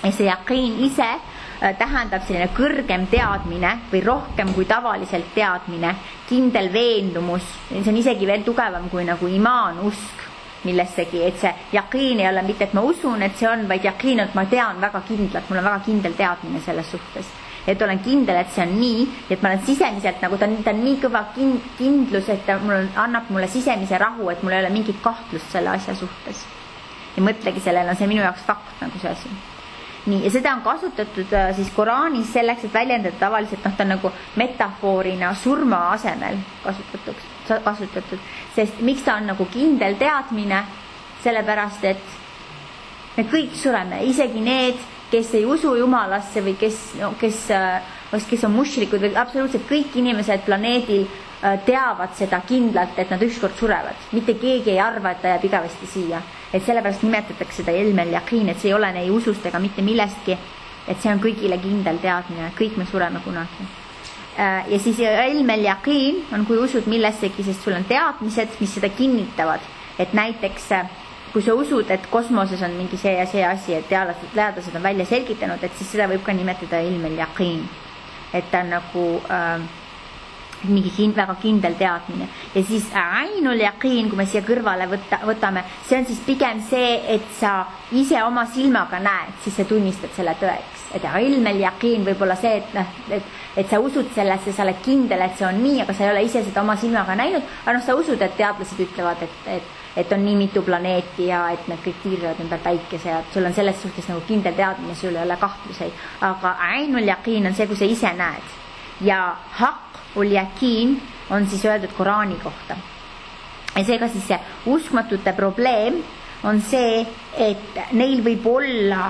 ja see yaqiin ise tähendab selline kõrgem teadmine või rohkem kui tavaliselt teadmine, kindel veendumus, see on isegi veel tugevam kui nagu imaan, usk millessegi, et see yaqiin ei ole mitte, et ma usun, et see on, vaid yaqiin, et ma tean väga kindlalt, mul on väga kindel teadmine selles suhtes. Et olen kindel, et see on nii, et ma olen sisemiselt, nagu ta on nii kõva kindlus, et ta annab mulle sisemise rahu, et mul ei ole mingit kahtlust selle asja suhtes. Ja mõtlegi sellele, see minu jaoks fakt nagu see asi. Nii, ja seda on kasutatud siis Koraanis selleks, et väljendada tavaliselt, ta on nagu metafoorina surma asemel kasutatud, sest miks ta on nagu kindel teadmine, sellepärast, et me kõik sureme, isegi need, kes ei usu Jumalasse või kes on mušrikud või absoluutselt kõik inimesed planeedil teavad seda kindlalt, et nad ükskord surevad. Mitte keegi ei arva, et ta jääb igavesti siia. Et sellepärast nimetatakse seda ilmel yaqiin, et see ei ole nei usust ega mitte millestki, et see on kõigile kindel teadmine, kõik me sureme kunagi. Ja siis ilmel yaqiin on, kui usud millessegi, sest sul on teadmised, mis seda kinnitavad. Et näiteks kui sa usud, et kosmoses on mingi see ja see asi, et teadlased on välja selgitanud, et siis seda võib ka nimetada ilmel yaqiin. Et ta on nagu mingi väga kindel teadmine. Ja siis ainul yaqiin, kui me siia kõrvale võtame, see on siis pigem see, et sa ise oma silmaga näed, siis sa tunnistad selle tõeks. Et ilmel yaqiin võib olla see, et sa usud sellesse, sa oled kindel, et see on nii, aga sa ei ole ise seda oma silmaga näinud, aga sa usud, et teadlased ütlevad, et on nii mitu planeeti ja et need kõik tiirlevad ümber päikese ja sul on selles suhtes nagu kindel teadmine, sul ei ole kahtluseid. Aga ainul yaqiin on see, kui sa ise näed. Ja haq ul yaqiin on siis öeldud Koraani kohta. Ja seega siis see uskmatute probleem on see, et neil võib olla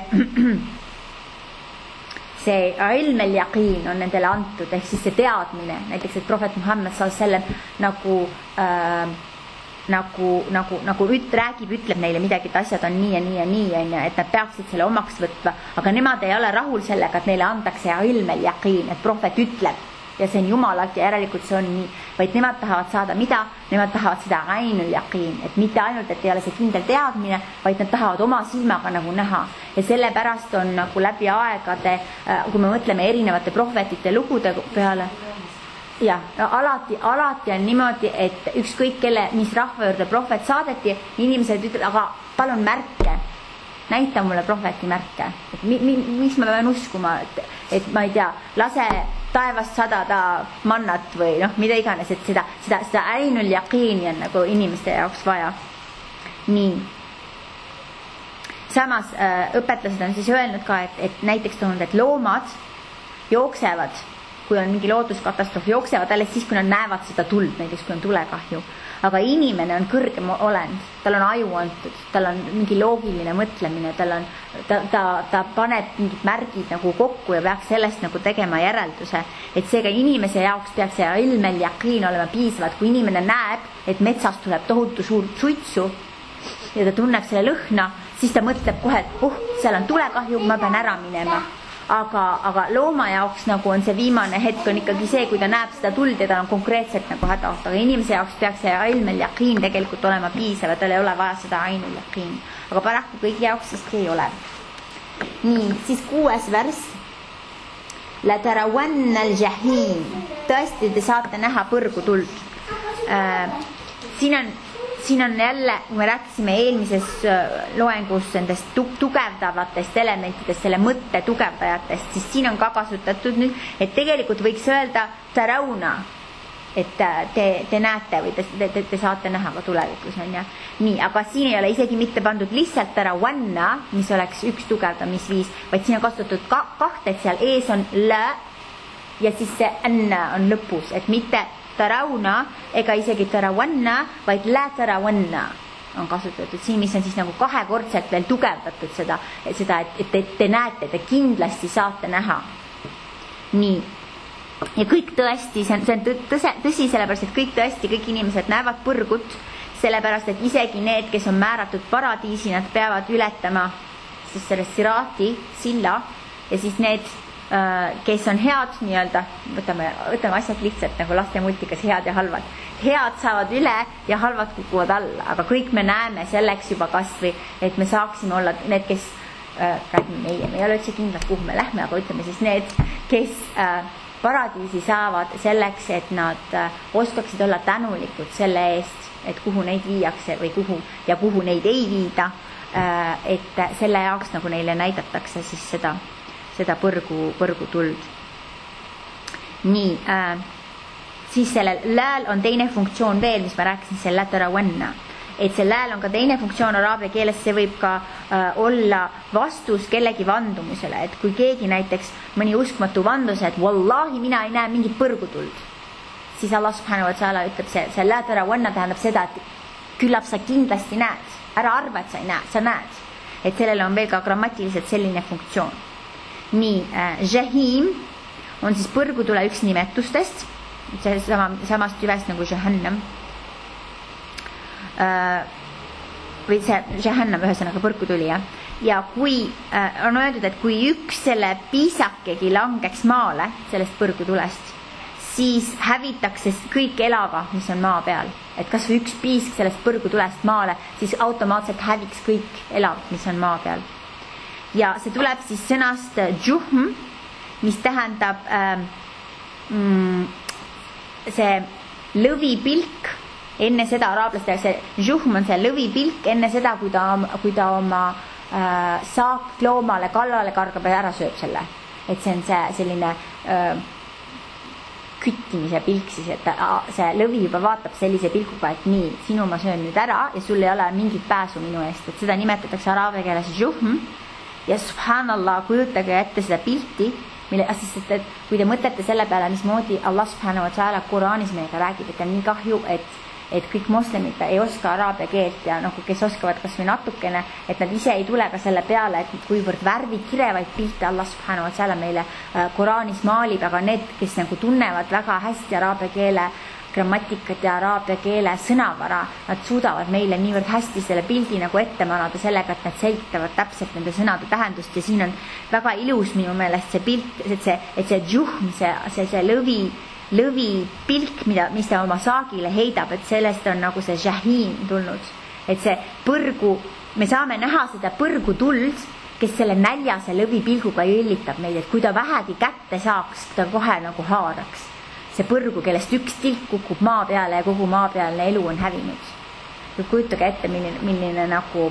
see ilmel yaqiin on nendele antud, ehk siis see teadmine, näiteks et prohvet Muhammad sallallahu nagu ütleb neile midagi, et asjad on nii ja nii ja nii, et nad peaksid selle omaks võtma, aga nemad ei ole rahul sellega, et neile antakse ilmel yaqiin, et prohvet ütleb ja see on Jumalalt ja järelikult see on nii, vaid nemad tahavad saada mida? Nemad tahavad seda ainul yaqiin, et mitte ainult, et ei ole see kindel teadmine, vaid nad tahavad oma silmaga nagu näha. Ja sellepärast on nagu läbi aegade, kui me mõtleme erinevate prohvetite lugude peale, ja no alati on niimoodi, et ükskõik kelle, mis rahva juurde prohvet saadeti, inimesed ütlevad, aga palun märke, näita mulle prohveti märke, et miks ma pean uskuma, et ma ei tea, lase taevast sadada mannat või mida iganes, et seda ainul yaqiini on nagu inimeste jaoks vaja. Nii. Samas õpetlased on siis öelnud ka, et näiteks toonud, et loomad jooksevad, kui on mingi looduskatastroof, jooksevad alles siis, kui nad näevad seda tuld, näiteks kui on tulekahju. Aga inimene on kõrgem olend, tal on aju antud, tal on mingi loogiline mõtlemine, ta paneb mingid märgid nagu kokku ja peaks sellest nagu tegema järelduse. Et seega inimese jaoks peaks see ilmel yaqiin olema piisavad, kui inimene näeb, et metsast tuleb tohutu suurt suitsu ja ta tunneb selle lõhna, siis ta mõtleb kohe, et seal on tulekahju, ma pean ära minema. Aga looma jaoks nagu on see viimane hetk on ikkagi see, kui ta näeb seda tuld ja ta on konkreetselt nagu hädaoht, aga inimese jaoks peaks see ilmel yaqiin tegelikult olema piisav, et tal ei ole vaja seda ainul yaqiin, aga paraku kõigi jaoks siiski ei ole. Nii, siis 6. värss. La tarawanna al-jahim, tõesti te saate näha põrgu tuld. Siin on jälle, kui me rääkisime eelmises loengus nendest tugevdavatest elementidest, selle mõtte tugevdajatest, siis siin on ka kasutatud nüüd, et tegelikult võiks öelda tarauna, et te näete või te saate näha ka tulevikus, on ja. Nii, aga siin ei ole isegi mitte pandud lihtsalt tarawanna, mis oleks üks tugevdamisviis, vaid siin on kasutatud kahte, et seal ees on lä ja siis see anna on lõpus, et mitte tarauna ega isegi tarawanna, vaid la tarawanna on kasutatud siin, mis on siis nagu kahekordselt veel tugevdatud seda, et te näete, te kindlasti saate näha. Nii. Ja kõik tõesti, see on tõsi, sellepärast, et kõik inimesed näevad põrgut, sellepärast, et isegi need, kes on määratud paradiisi, nad peavad ületama siis selle siraati, silla, ja siis need kes on head nii-öelda, võtame asjad lihtsalt nagu laste multikas head ja halvad. Head saavad üle ja halvad kukuvad alla, aga kõik me näeme selleks juba kasvõi, et me saaksime olla need, kes räägime meie, me ei ole üldse kindlad, kuhu me lähme, aga ütleme siis need, kes paradiisi saavad selleks, et nad oskaksid olla tänulikud selle eest, et kuhu neid viiakse või kuhu neid ei viida, et selle jaoks nagu neile näidatakse siis seda põrgu tuld. Nii, siis sellel lääl on teine funktsioon veel, mis ma rääkisin, see latarawanna. Et see lääl on ka teine funktsioon araabia keeles, see võib ka olla vastus kellegi vandumusele, et kui keegi näiteks mõni uskmatu vandus, et wallahi mina ei näe mingit põrgutuld, siis Allah subhanahu wa ta'ala ütleb, see latarawanna tähendab seda, et küllap sa kindlasti näed, ära arva, et sa ei näe, sa näed. Et sellel on veel ka grammatiliselt selline funktsioon. Nii, jahim on siis põrgutule üks nimetustest, see samast tüvest nagu jahannam, või see jahannam ühesõnaga põrgutuli, ja kui on öeldud, et kui üks selle piisakegi langeks maale sellest põrgutulest, siis hävitakse kõik elava, mis on maa peal. Et kas või üks piisk sellest põrgutulest maale, siis automaatselt häviks kõik elav, mis on maa peal. Ja see tuleb siis sõnast juhm, mis tähendab see lõvipilk, enne seda araablastel see juhm on see lõvipilk enne seda, kui ta oma saakloomale kallale kargab ja ära sööb selle. Et see on selline küttimise pilk siis, et see lõvi juba vaatab sellise pilkuga, et nii, sinu ma söön nüüd ära ja sul ei ole mingit pääsu minu eest, et seda nimetatakse araabia keeles juhm. Ja subhanallah, kujutage ette seda pilti, sest et kui te mõtlete selle peale, mismoodi Allah subhanahu wa ta'ala Quraanis meiega räägib, et on nii kahju, et kõik moslemid ei oska araabia keelt ja nagu, kes oskavad kas või natukene, et nad ise ei tule ka selle peale, et kuivõrd kirevaid pilte Allah subhanahu wa ta'ala meile Quraanis maalib, aga need, kes nagu tunnevad väga hästi araabia keele grammatikat ja araabia keele sõnavara, nad suudavad meile niivõrd hästi selle pildi nagu ette manada sellega, et nad selgitavad täpselt nende sõnade tähendust ja siin on väga ilus minu meelest see pilt, et see juhm, see lõvi pilk, mis ta oma saagile heidab, et sellest on nagu see jahim tulnud, et see põrgu, me saame näha seda põrgu tuld, kes selle näljase lõvi pilguga jõllitab meid, et kui ta vähegi kätte saaks, ta kohe nagu haaraks. See põrgu, kellest üks tilk kukub maa peale ja kogu maapealne elu on hävinud. Kujutage ette, milline nagu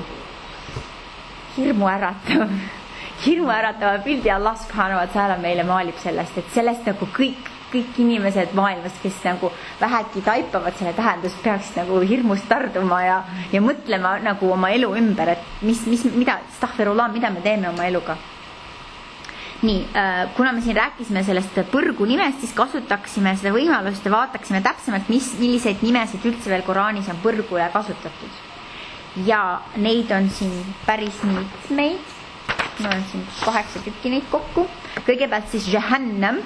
hirmuäratava pildi Allah subhanahu wa ta'ala meile maalib sellest, et sellest nagu kõik inimesed maailmas, kes nagu vähegi taipavad selle tähendust, peaks nagu hirmust tarduma ja mõtlema nagu oma elu ümber, et mida me teeme oma eluga. Nii, kuna me siin rääkisime sellest põrgu nimest, siis kasutaksime seda võimalust ja vaataksime täpsemalt, milliseid nimesid üldse veel Quraanis on põrgule kasutatud. Ja neid on siin päris mitmeid. Mul on siin 8 tükki neid kokku. Kõigepealt siis jahannam,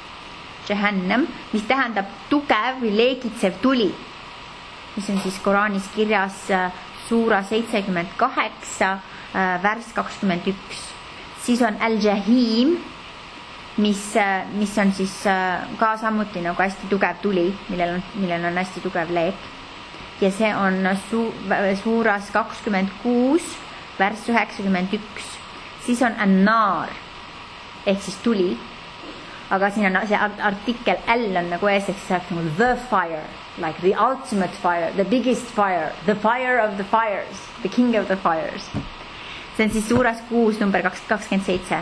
mis tähendab tugev või leegitsev tuli, mis on siis Quraanis kirjas suura 78, värss 21. Siis on al-jahim, mis on siis ka samuti nagu hästi tugev tuli, millel on hästi tugev leek. Ja see on suuras 26, värss 91. Siis on an-naar, ehk siis tuli. Aga siin on see artikkel L on nagu ees, ehk siis nagu the fire, like the ultimate fire, the biggest fire, the fire of the fires, the king of the fires. See on siis suures 6, number 27.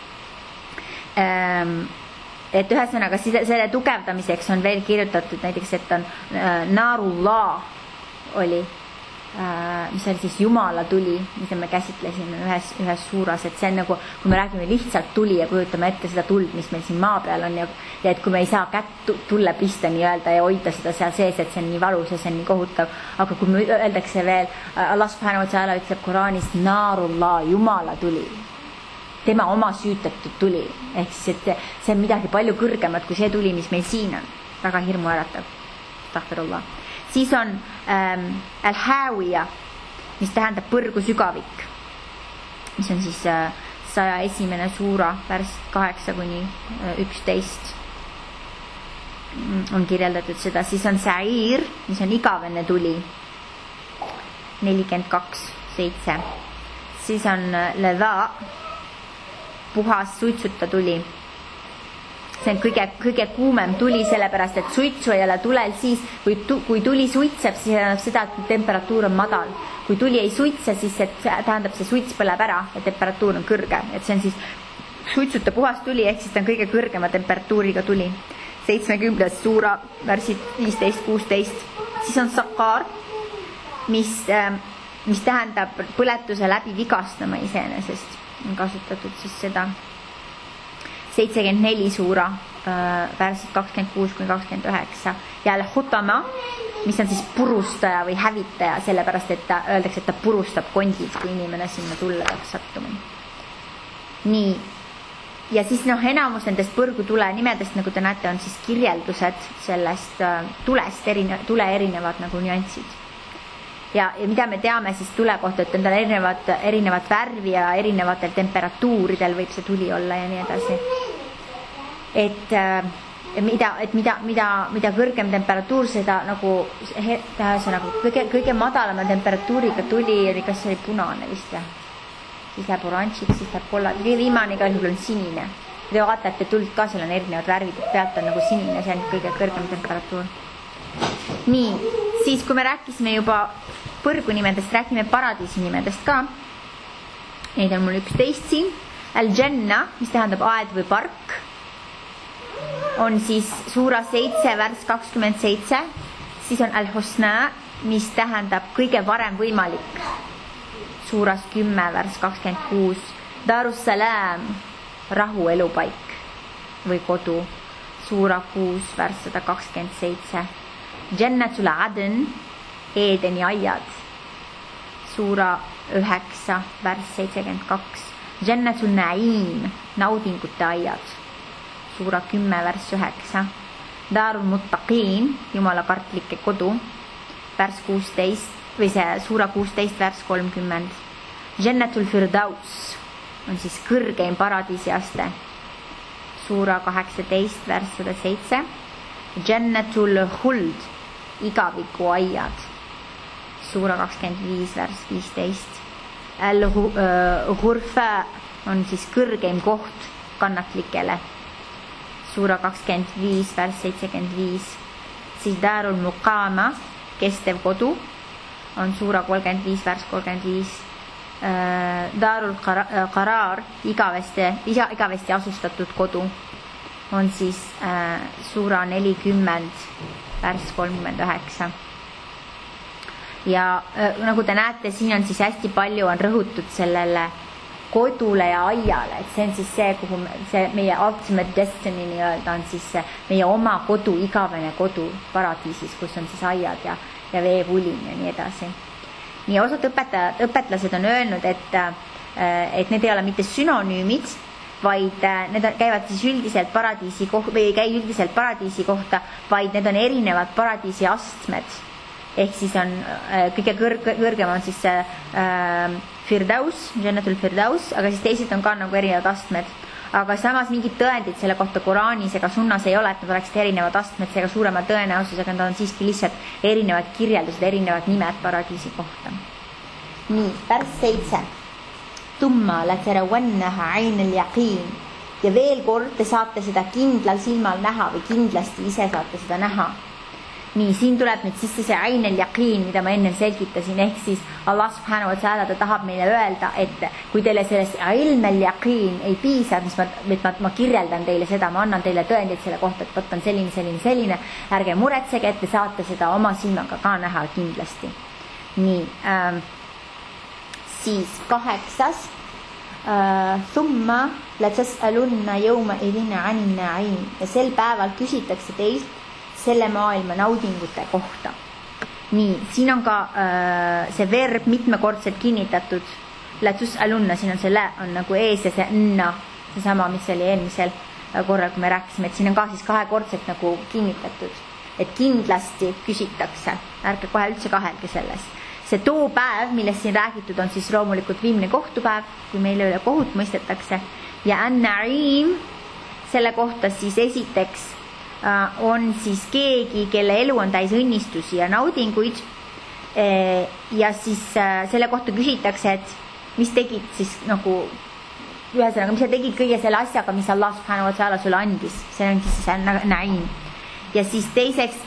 Et ühesõnaga selle tugevdamiseks on veel kirjutatud näiteks, et on Narullah oli, mis oli siis Jumala tuli, mida me käsitlesime ühes suuras, et see on nagu, kui me räägime lihtsalt tuli ja kujutame ette seda tuld, mis meil siin maa peal on ja et kui me ei saa kätt tulle pista nii-öelda ja hoida seda seal sees, et see on nii valus ja see on nii kohutav, aga kui me öeldakse veel, Allah subhanahu wa ta'ala ütleb Quraanis Narullah, Jumala tuli, tema oma süütatud tuli, ehk siis et see on midagi palju kõrgemat kui see tuli, mis meil siin on, väga hirmuäratav, tahverullah. Siis on al-Hawija, mis tähendab põrgu sügavik, mis on siis 101. suura, värss 8-11 on kirjeldatud seda. Siis on Sa'ir, mis on igavene tuli, 42-7. siis on ledha, puhas suitsuta tuli. See on kõige kuumem tuli, sellepärast et suitsu ei ole tulel siis, kui tuli suitseb, siis tähendab seda, et temperatuur on madal. Kui tuli ei suitse, siis tähendab see suits põleb ära ja temperatuur on kõrge. Et see on siis suitsuta puhas tuli, ehk siis ta on kõige kõrgema temperatuuriga tuli. 70. suura värsid 15-16. Siis on saqar, mis tähendab põletuse läbi vigastama iseenesest. On kasutatud siis seda 74 suura värsid 26-29 ja al-hutama, mis on siis purustaja või hävitaja, sellepärast et öeldakse, et ta purustab kondid, kui inimene sinna tulla peaks sattuma. Nii, ja siis enamus nendest põrgutule nimedest, nagu te näete, on siis kirjeldused sellest tulest, tule erinevad nagu nüansid. Ja mida me teame siis tule kohta, et on tal erinevat värvi ja erinevatel temperatuuridel võib see tuli olla ja nii edasi. Mida kõrgem temperatuur, seda nagu kõige madalama temperatuuriga tuli, kas see oli punane vist või? Siis läheb oranžiks, siis läheb kollad. Viimane igal juhul on sinine. Te vaatate tuld ka, seal on erinevad värvid, et pealt on nagu sinine, see on kõige kõrgem temperatuur. Nii, siis kui me rääkisime juba põrgunimedest, räägime paradiisi nimedest ka. Neid on mul 11 siin. Al-Janna, mis tähendab aed või park, on siis suura 7, värs 27. Siis on Al-Husna, mis tähendab kõige varem võimalik, suuras 10, värs 26. Darussalam, rahu elupaik või kodu, suura 6, värs 127. Jannatul Aden, Eedeni aiad, suura 9, värs 72. Jannatul Naim, naudingute aiad, suura 10, värs 9. Darul Muttaqin, jumala kartlike kodu, värs 16, või see suura 16, värs 30. Jannatul Firdaus on siis kõrgeim paradiisiaste, suura 18, värs 107. Jannatul Khuld, igaviku aiad, suura 25, värs 15. Al-Ghurfa on siis kõrgeim koht kannatlikele, suura 25, värs 75. Siis Darul Muqama, kestev kodu, on suura 35, värs 35. Darul Qarar, igavesti asustatud kodu, on siis suura 40, värs 39. Ja nagu te näete, siin on siis hästi palju on rõhutud sellele kodule ja aiale, et see on siis see, kuhu see meie ultimate destiny nii-öelda on siis meie oma kodu, igavene kodu paradiisis, kus on siis aiad ja veevulin ja nii edasi. Nii osad õpetlased on öelnud, et need ei ole mitte sünonüümid, vaid need käivad siis üldiselt paradiisi või ei käi üldiselt paradiisi kohta, vaid need on erinevad paradiisi astmed. Ehk siis on kõige kõrgem on siis Firdaus, Jannatul Firdaus, aga siis teised on ka nagu erinevad astmed. Aga samas mingid tõendid selle kohta Koraanis ega sunnas ei ole, et nad oleksid erinevad astmed, seega suurema tõenäosusega nad on siiski lihtsalt erinevad kirjeldused, erinevad nimed paradiisi kohta. Nii, värs 7. Tumma la tarawannaha ayn al-yaqin. Ja veel kord te saate seda kindlal silmal näha või kindlasti ise saate seda näha. Nii, siin tuleb nüüd sisse see ayn al-yaqin, mida ma enne selgitasin, ehk siis Allah subhanahu wa ta'ala ta tahab meile öelda, et kui teile sellest ilm al-yaqin ei piisa, ma kirjeldan teile seda, ma annan teile tõendid selle kohta, et võt on selline, ärge muretsege, et te saate seda oma silmaga ka näha kindlasti. Nii, siis 8. Thumma la tas'alunna yawma idhin 'anil na'im. Ja sel päeval küsitakse teilt selle maailma naudingute kohta. Nii, siin on ka see verb mitmekordselt kinnitatud. La tus'alunna, siin on see lä on nagu ees ja see nna, see sama, mis oli eelmisel korral, kui me rääkisime, et siin on ka siis kahekordselt nagu kinnitatud. Et kindlasti küsitakse, ärge kohe üldse kahelge sellest. See too päev, millest siin räägitud on siis loomulikult viimne kohtupäev, kui meile üle kohut mõistetakse. Ja an-na'im, selle kohta siis esiteks on siis keegi, kelle elu on täis õnnistusi ja naudinguid ja siis selle kohta küsitakse, et mis tegid siis nagu ühesõnaga, mis sa tegid kõige selle asjaga, mis Allah subhanahu wa ta'ala sulle andis, see on siis see naim. Ja siis teiseks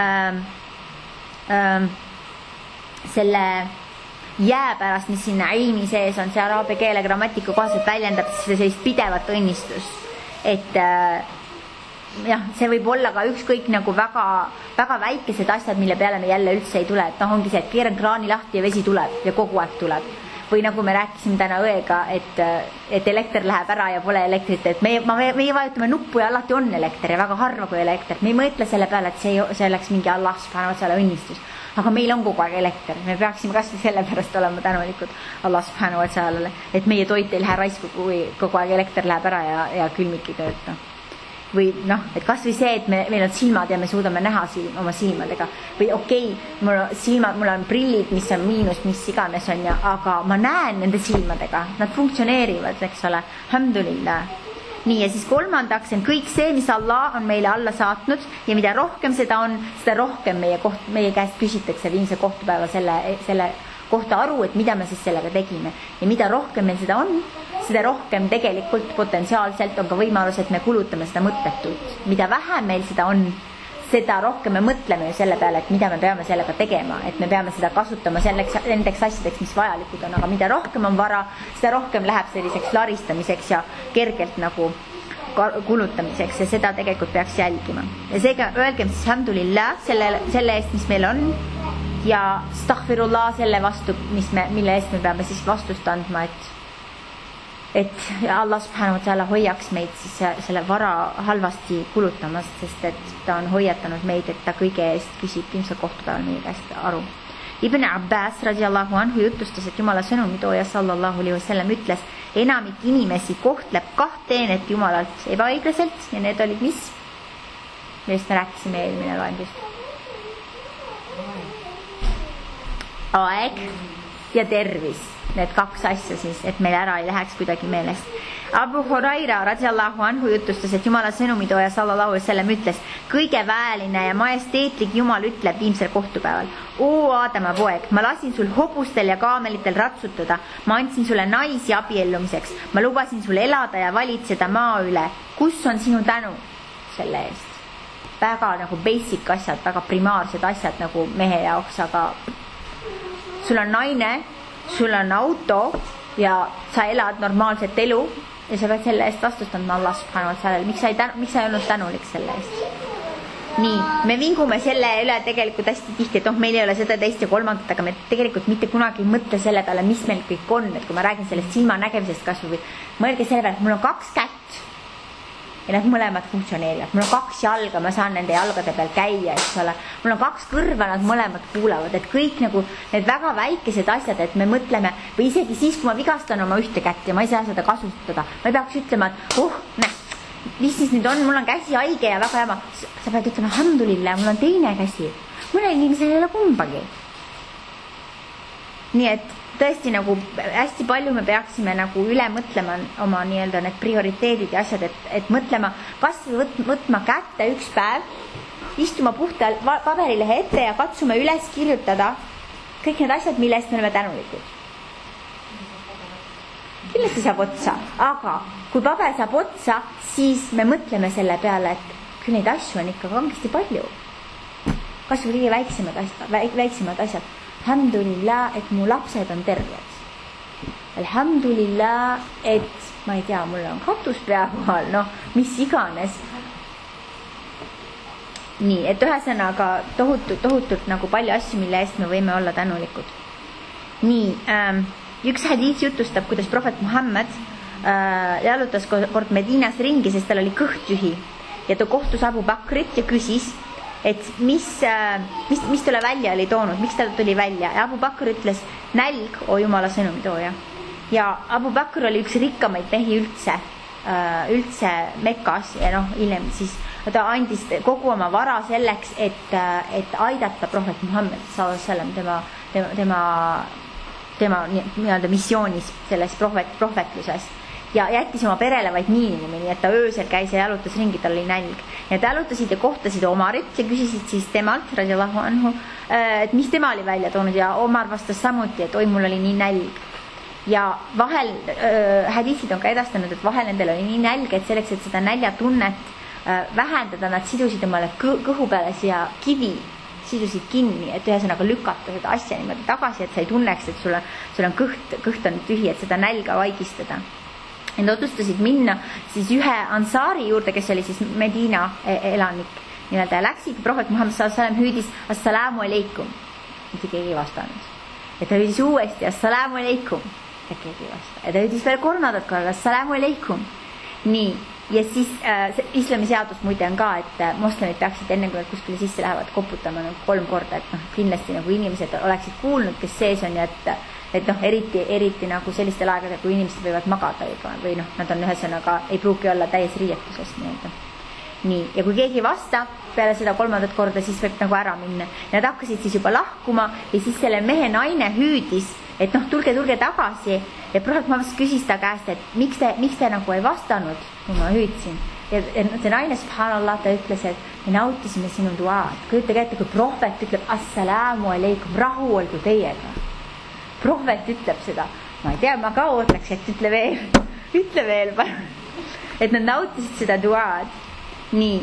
selle jää pärast, mis siin naimi sees on, see araabia keele grammatika kohaselt väljendab sellist pidevat õnnistust, et jah, see võib olla ka ükskõik nagu väga väikesed asjad, mille peale me jälle üldse ei tule, et noh, ongi see, et keeran kraani lahti ja vesi tuleb ja kogu aeg tuleb. Või nagu me rääkisime täna õega, et elekter läheb ära ja pole elektrit, et meie vajutame nuppu ja alati on elekter ja väga harva kui elekter. Me ei mõtle selle peale, et see oleks mingi Allah subhanahu wa ta'ala õnnistus. Aga meil on kogu aeg elekter. Me peaksime kasvõi selle pärast olema tänulikud Allah subhanahu wa ta'alale, et meie toit ei lähe raisku, kui kogu aeg elekter läheb ära ja külmik ei tööta. Või noh, et kasvõi see, et meil on silmad ja me suudame näha oma silmadega. Või okei, mul on prillid, mis on miinus, mis iganes on, aga ma näen nende silmadega. Nad funktsioneerivad, eks ole. Alhamdulillah. Nii, ja siis kolmandaks on kõik see, mis Allah on meile alla saatnud ja mida rohkem seda on, seda rohkem meie käest küsitakse viimse kohtupäeva selle kohta aru, et mida me siis sellega tegime. Ja mida rohkem meil seda on, seda rohkem tegelikult potentsiaalselt on ka võimalus, et me kulutame seda mõttetult. Mida vähem meil seda on, seda rohkem me mõtleme ju selle peale, et mida me peame sellega tegema, et me peame seda kasutama nendeks asjadeks, mis vajalikud on, aga mida rohkem on vara, seda rohkem läheb selliseks laristamiseks ja kergelt nagu kulutamiseks ja seda tegelikult peaks jälgima. Ja seega öelgem siis alhamdulillah selle eest, mis meil on ja astaghfirullah selle vastu, mille eest me peame siis vastust andma, et Allah subhanahu wa ta'ala hoiaks meid siis selle vara halvasti kulutamast, sest et ta on hoiatanud meid, et ta kõige eest küsib viimsel kohtupäeval meie käest aru. Ibn Abbas radiallahu anhu jutustas, et Jumala sõnumitooja sallallahu alaihi wasallam ütles, enamik inimesi kohtleb kahte teenet Jumalalt ebaõiglaselt ja need olid mis? Millest me rääkisime eelmine loendus? Aeg ja tervis. Need kaks asja siis, et meil ära ei läheks kuidagi meelest. Abu Huraira radiallahu anhu jutustas, et Jumala sõnumitooja sallallahu alaihi wasallam ütles, kõige väeline ja majesteetlik Jumal ütleb viimsel kohtupäeval. Oo Aadama poeg, ma lasin sul hobustel ja kaamelitel ratsutada, ma andsin sulle naisi abiellumiseks, ma lubasin sul elada ja valitseda maa üle. Kus on sinu tänu selle eest? Väga nagu basic asjad, väga primaarsed asjad nagu mehe jaoks, aga sul on naine, sul on auto ja sa elad normaalset elu ja sa pead selle eest vastustama Allah subhanahu wa ta'ala. Miks sa ei olnud tänulik selle eest? Nii, me vingume selle üle tegelikult hästi tihti, et meil ei ole seda teist ja kolmandat, aga me tegelikult mitte kunagi ei mõtle selle peale, mis meil kõik on, et kui ma räägin sellest silma nägemisest kasvõi, mõelge selle peale, et mul on 2 kätt ja nad mõlemad funktsioneerivad. Mul on 2 jalga, ma saan nende jalgade peal käia, eks ole. Mul on 2 kõrva, nad mõlemad kuulavad, et kõik nagu need väga väikesed asjad, et me mõtleme, või isegi siis, kui ma vigastan oma ühte kätt ja ma ei saa seda kasutada, ma ei peaks ütlema, et mis siis nüüd on, mul on käsi haige ja väga jama. Sa pead ütlema, alhamdulillah, mul on teine käsi. Mõne inimesel ei ole kumbagi. Nii et tõesti nagu hästi palju me peaksime nagu üle mõtlema oma nii-öelda need prioriteedid ja asjad, et mõtlema, kas võtma kätte üks päev, istuma puhta paberilehe ette ja katsume üles kirjutada kõik need asjad, mille eest me oleme tänulikud. Kindlasti saab otsa, aga kui paber saab otsa, siis me mõtleme selle peale, et küll neid asju on ikka kangesti palju. Kas või kõige väiksemad asjad. Alhamdulillah, et mu lapsed on terved. Alhamdulillah, et ma ei tea, mul on katus pea kohal, mis iganes. Nii, et ühesõnaga tohutult nagu palju asju, mille eest me võime olla tänulikud. Nii, üks hadiis jutustab, kuidas prohvet Muhammad jalutas kord Medinas ringi, sest tal oli kõht tühi ja ta kohtus Abu Bakrit ja küsis, et mis talle välja oli toonud, miks ta tuli välja. Ja Abu Bakr ütles, nälg, o Jumala sõnumitooja. Ja Abu Bakr oli üks rikkamaid mehi üldse Mekas ja hiljem siis ta andis kogu oma vara selleks, et aidata prohvet Muhammad sallallahu tema nii-öelda missioonis selles prohvetluses. Ja jättis oma perele vaid miinimumi, nii et ta öösel käis ja jalutas ringi, tal oli nälg. Ja ta jalutasid ja kohtasid Omarit ja küsisid siis temalt, radiallahu anhu, et mis tema oli välja toonud ja Omar vastas samuti, et oi, mul oli nii nälg. ja vahel hadiisid on ka edastanud, et vahel nendel oli nii nälge, et selleks, et seda näljatunnet vähendada, nad sidusid omale kõhu peale siia kivi, sidusid kinni, et ühesõnaga lükata seda asja niimoodi tagasi, et sa ei tunneks, et sul on kõht on tühi, et seda nälga vaigistada. Nad otsustasid minna siis ühe ansaari juurde, kes oli siis Medina elanik, ja läksid, prohvet Muhammad s.a.v. hüüdis assalamu alaikum, mitte keegi ei vastanud. Ja ta hüüdis uuesti assalamu alaikum, ja keegi ei vasta. Ja ta hüüdis veel kolmandat korda assalamu alaikum. Nii, ja siis islami seadus muide on ka, et moslemid peaksid enne, kui nad kuskile sisse lähevad, koputama 3 korda, et kindlasti nagu inimesed oleksid kuulnud, kes sees on, ja et eriti nagu sellistel aegadel, kui inimesed võivad magada juba, või nad on ühesõnaga, ei pruugi olla täies riietuses nii-öelda. Nii, ja kui keegi vastab peale seda 3. korda, siis võib nagu ära minna. Nad hakkasid siis juba lahkuma ja siis selle mehe naine hüüdis, et tulge tagasi. Ja prohvet Muhammad küsis ta käest, et miks te nagu ei vastanud, kui ma hüüdsin. Ja see naine, subhanallah, ta ütles, et me nautisime sinu duaad. Kujutage ette, kui prohvet ütleb assalamu alaikum, rahu olgu teiega. Prohvet ütleb seda. Ma ei tea, ma ka ootaks, et ütle veel. Et nad nautisid seda duaad. Nii,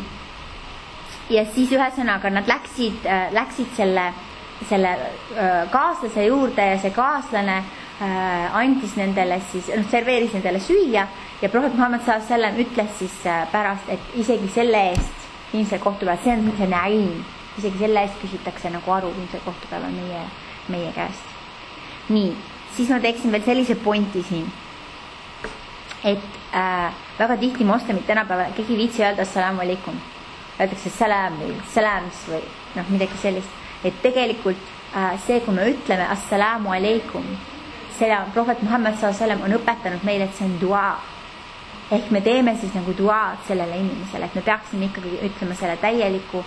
ja siis ühesõnaga nad läksid selle kaaslase juurde ja see kaaslane andis nendele siis, serveeris nendele süüa ja prohvet Muhammad s.a.v. ütles siis pärast, et isegi selle eest viimsel kohtupäeval, see on see näim, isegi selle eest küsitakse nagu aru viimsel kohtupäeval meie käest. Nii, siis ma teeksin veel sellise pointi siin, et väga tihti moslemid tänapäeval, keegi viitsi öelda assalamu alaikum, öeldakse salam või midagi sellist, et tegelikult see, kui me ütleme assalamu alaikum, selle prohvet Muhammad s.a.v. on õpetanud meile, et see on dua, ehk me teeme siis nagu duaad sellele inimesele, et me peaksime ikkagi ütlema selle täieliku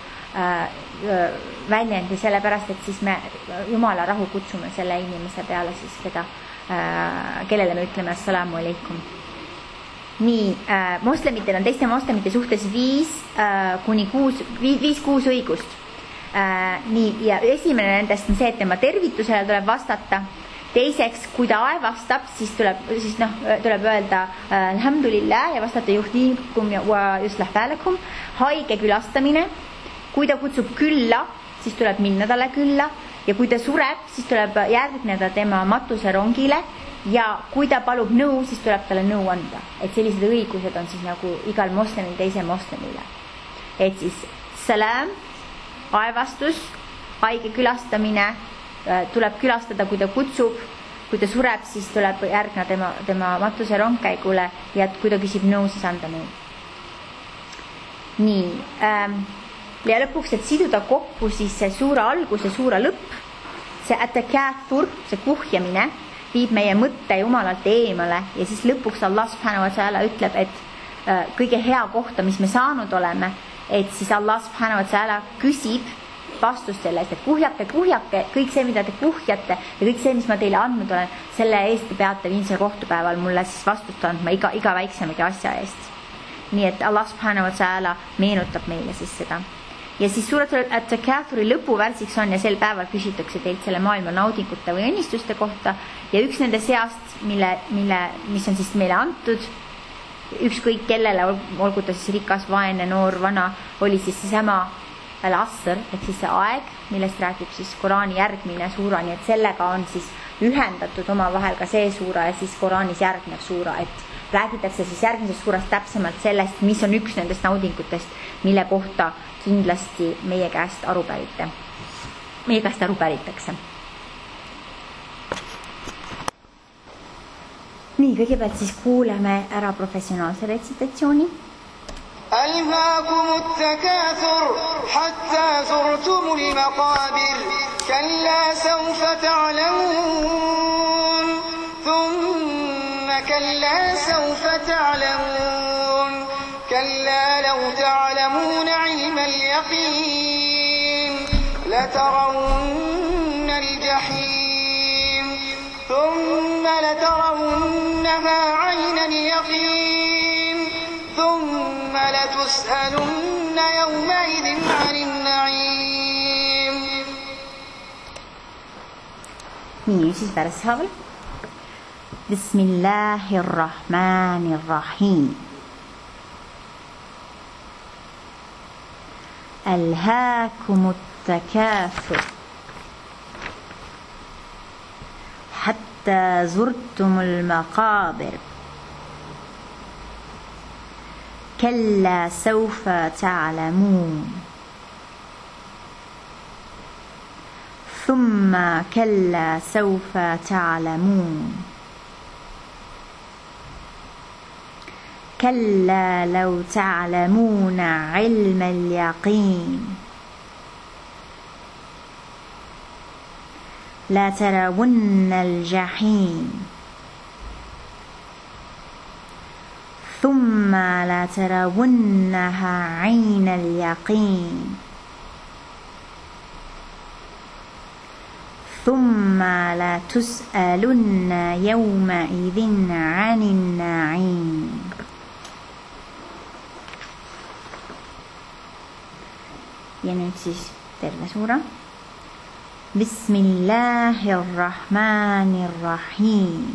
väljendi, sellepärast, et siis me Jumala rahu kutsume selle inimese peale siis seda, kellele me ütleme assalamu alaikum. Nii, moslemitel on teiste moslemite suhtes 5-6 õigust. Nii, ja esimene nendest on see, et tema tervitusele tuleb vastata. Teiseks, kui ta aevastab, siis tuleb öelda alhamdulillah ja vastata juhtikum ja juslah pälekum. Haige külastamine. Kui ta kutsub külla, siis tuleb minna talle külla. Ja kui ta sureb, siis tuleb järgneda tema matuserongile. Ja kui ta palub nõu, siis tuleb talle nõu anda. Et sellised õigused on siis nagu igal moslemil teise moslemile. Et siis salam, aevastus, haige külastamine, tuleb külastada, kui ta kutsub, kui ta sureb, siis tuleb järgna tema matuse rongkäigule ja kui ta küsib nõu, siis anda nõu. Nii, ja lõpuks, et siduda kokku siis see suura algus ja suura lõpp, see atakathur, see kuhjamine, viib meie mõtte Jumalalt eemale ja siis lõpuks Allah subhanahu wa ta'ala ütleb, et kõige hea kohta, mis me saanud oleme, et siis Allah subhanahu wa ta'ala küsib vastust selle eest, et kuhjake, kõik see, mida te kuhjate ja kõik see, mis ma teile andnud olen, selle eest te peate viimsel kohtupäeval mulle siis vastust andma iga väiksemagi asja eest. Nii et Allah subhanahu wa ta'ala meenutab meile siis seda. Ja siis suuratul at-takathuri lõpuvärsiks on ja sel päeval küsitakse teilt selle maailma naudingute või õnnistuste kohta ja üks nende seast, mis on siis meile antud, ükskõik kellele, olgu ta siis rikas, vaene, noor, vana, oli siis seesama al-asr, et siis see aeg, millest räägib siis Koraani järgmine suura, nii et sellega on siis ühendatud omavahel ka see suura ja siis Koraanis järgnev suura, et räägitakse siis järgmises suurast täpsemalt sellest, mis on üks nendest naudingutest, mille kohta kindlasti meie käest aru päritakse. Nii, kõigepealt siis kuuleme ära professionaalse retsitatsiooni. ألهاكم التكاثر حتى زرتم المقابر كلا سوف تعلمون ثم كلا سوف تعلمون كلا لو تعلمون علم اليقين لترون الجحيم ثم لترونها عين اليقين ثم لتسألن يومئذ عن النعيم. Nii, siis pärast haaval. بسم الله الرحمن الرحيم ألهاكم التكاثر حتى زرتم المقابر كلا سوف تعلمون ثم كلا سوف تعلمون كلا لو تعلمون علم اليقين لا ترون الجحيم ثم لا ترونها عين اليقين ثم لا تسألن يومئذ عن النعيم. يعني سورة بسم الله الرحمن الرحيم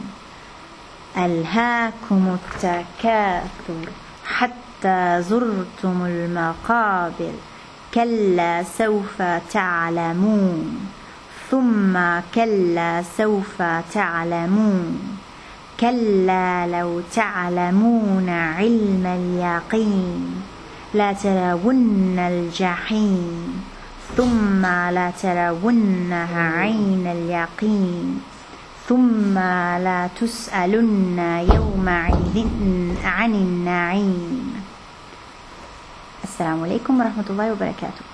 ألهاكم التكاثر حتى زرتم المقابر كلا سوف تعلمون ثم كلا سوف تعلمون كلا لو تعلمون علم اليقين لا ترون الجحيم ثم لا ترونها عين اليقين ثم لا تسألن يومئذ عن النعيم. السلام عليكم ورحمة الله وبركاته.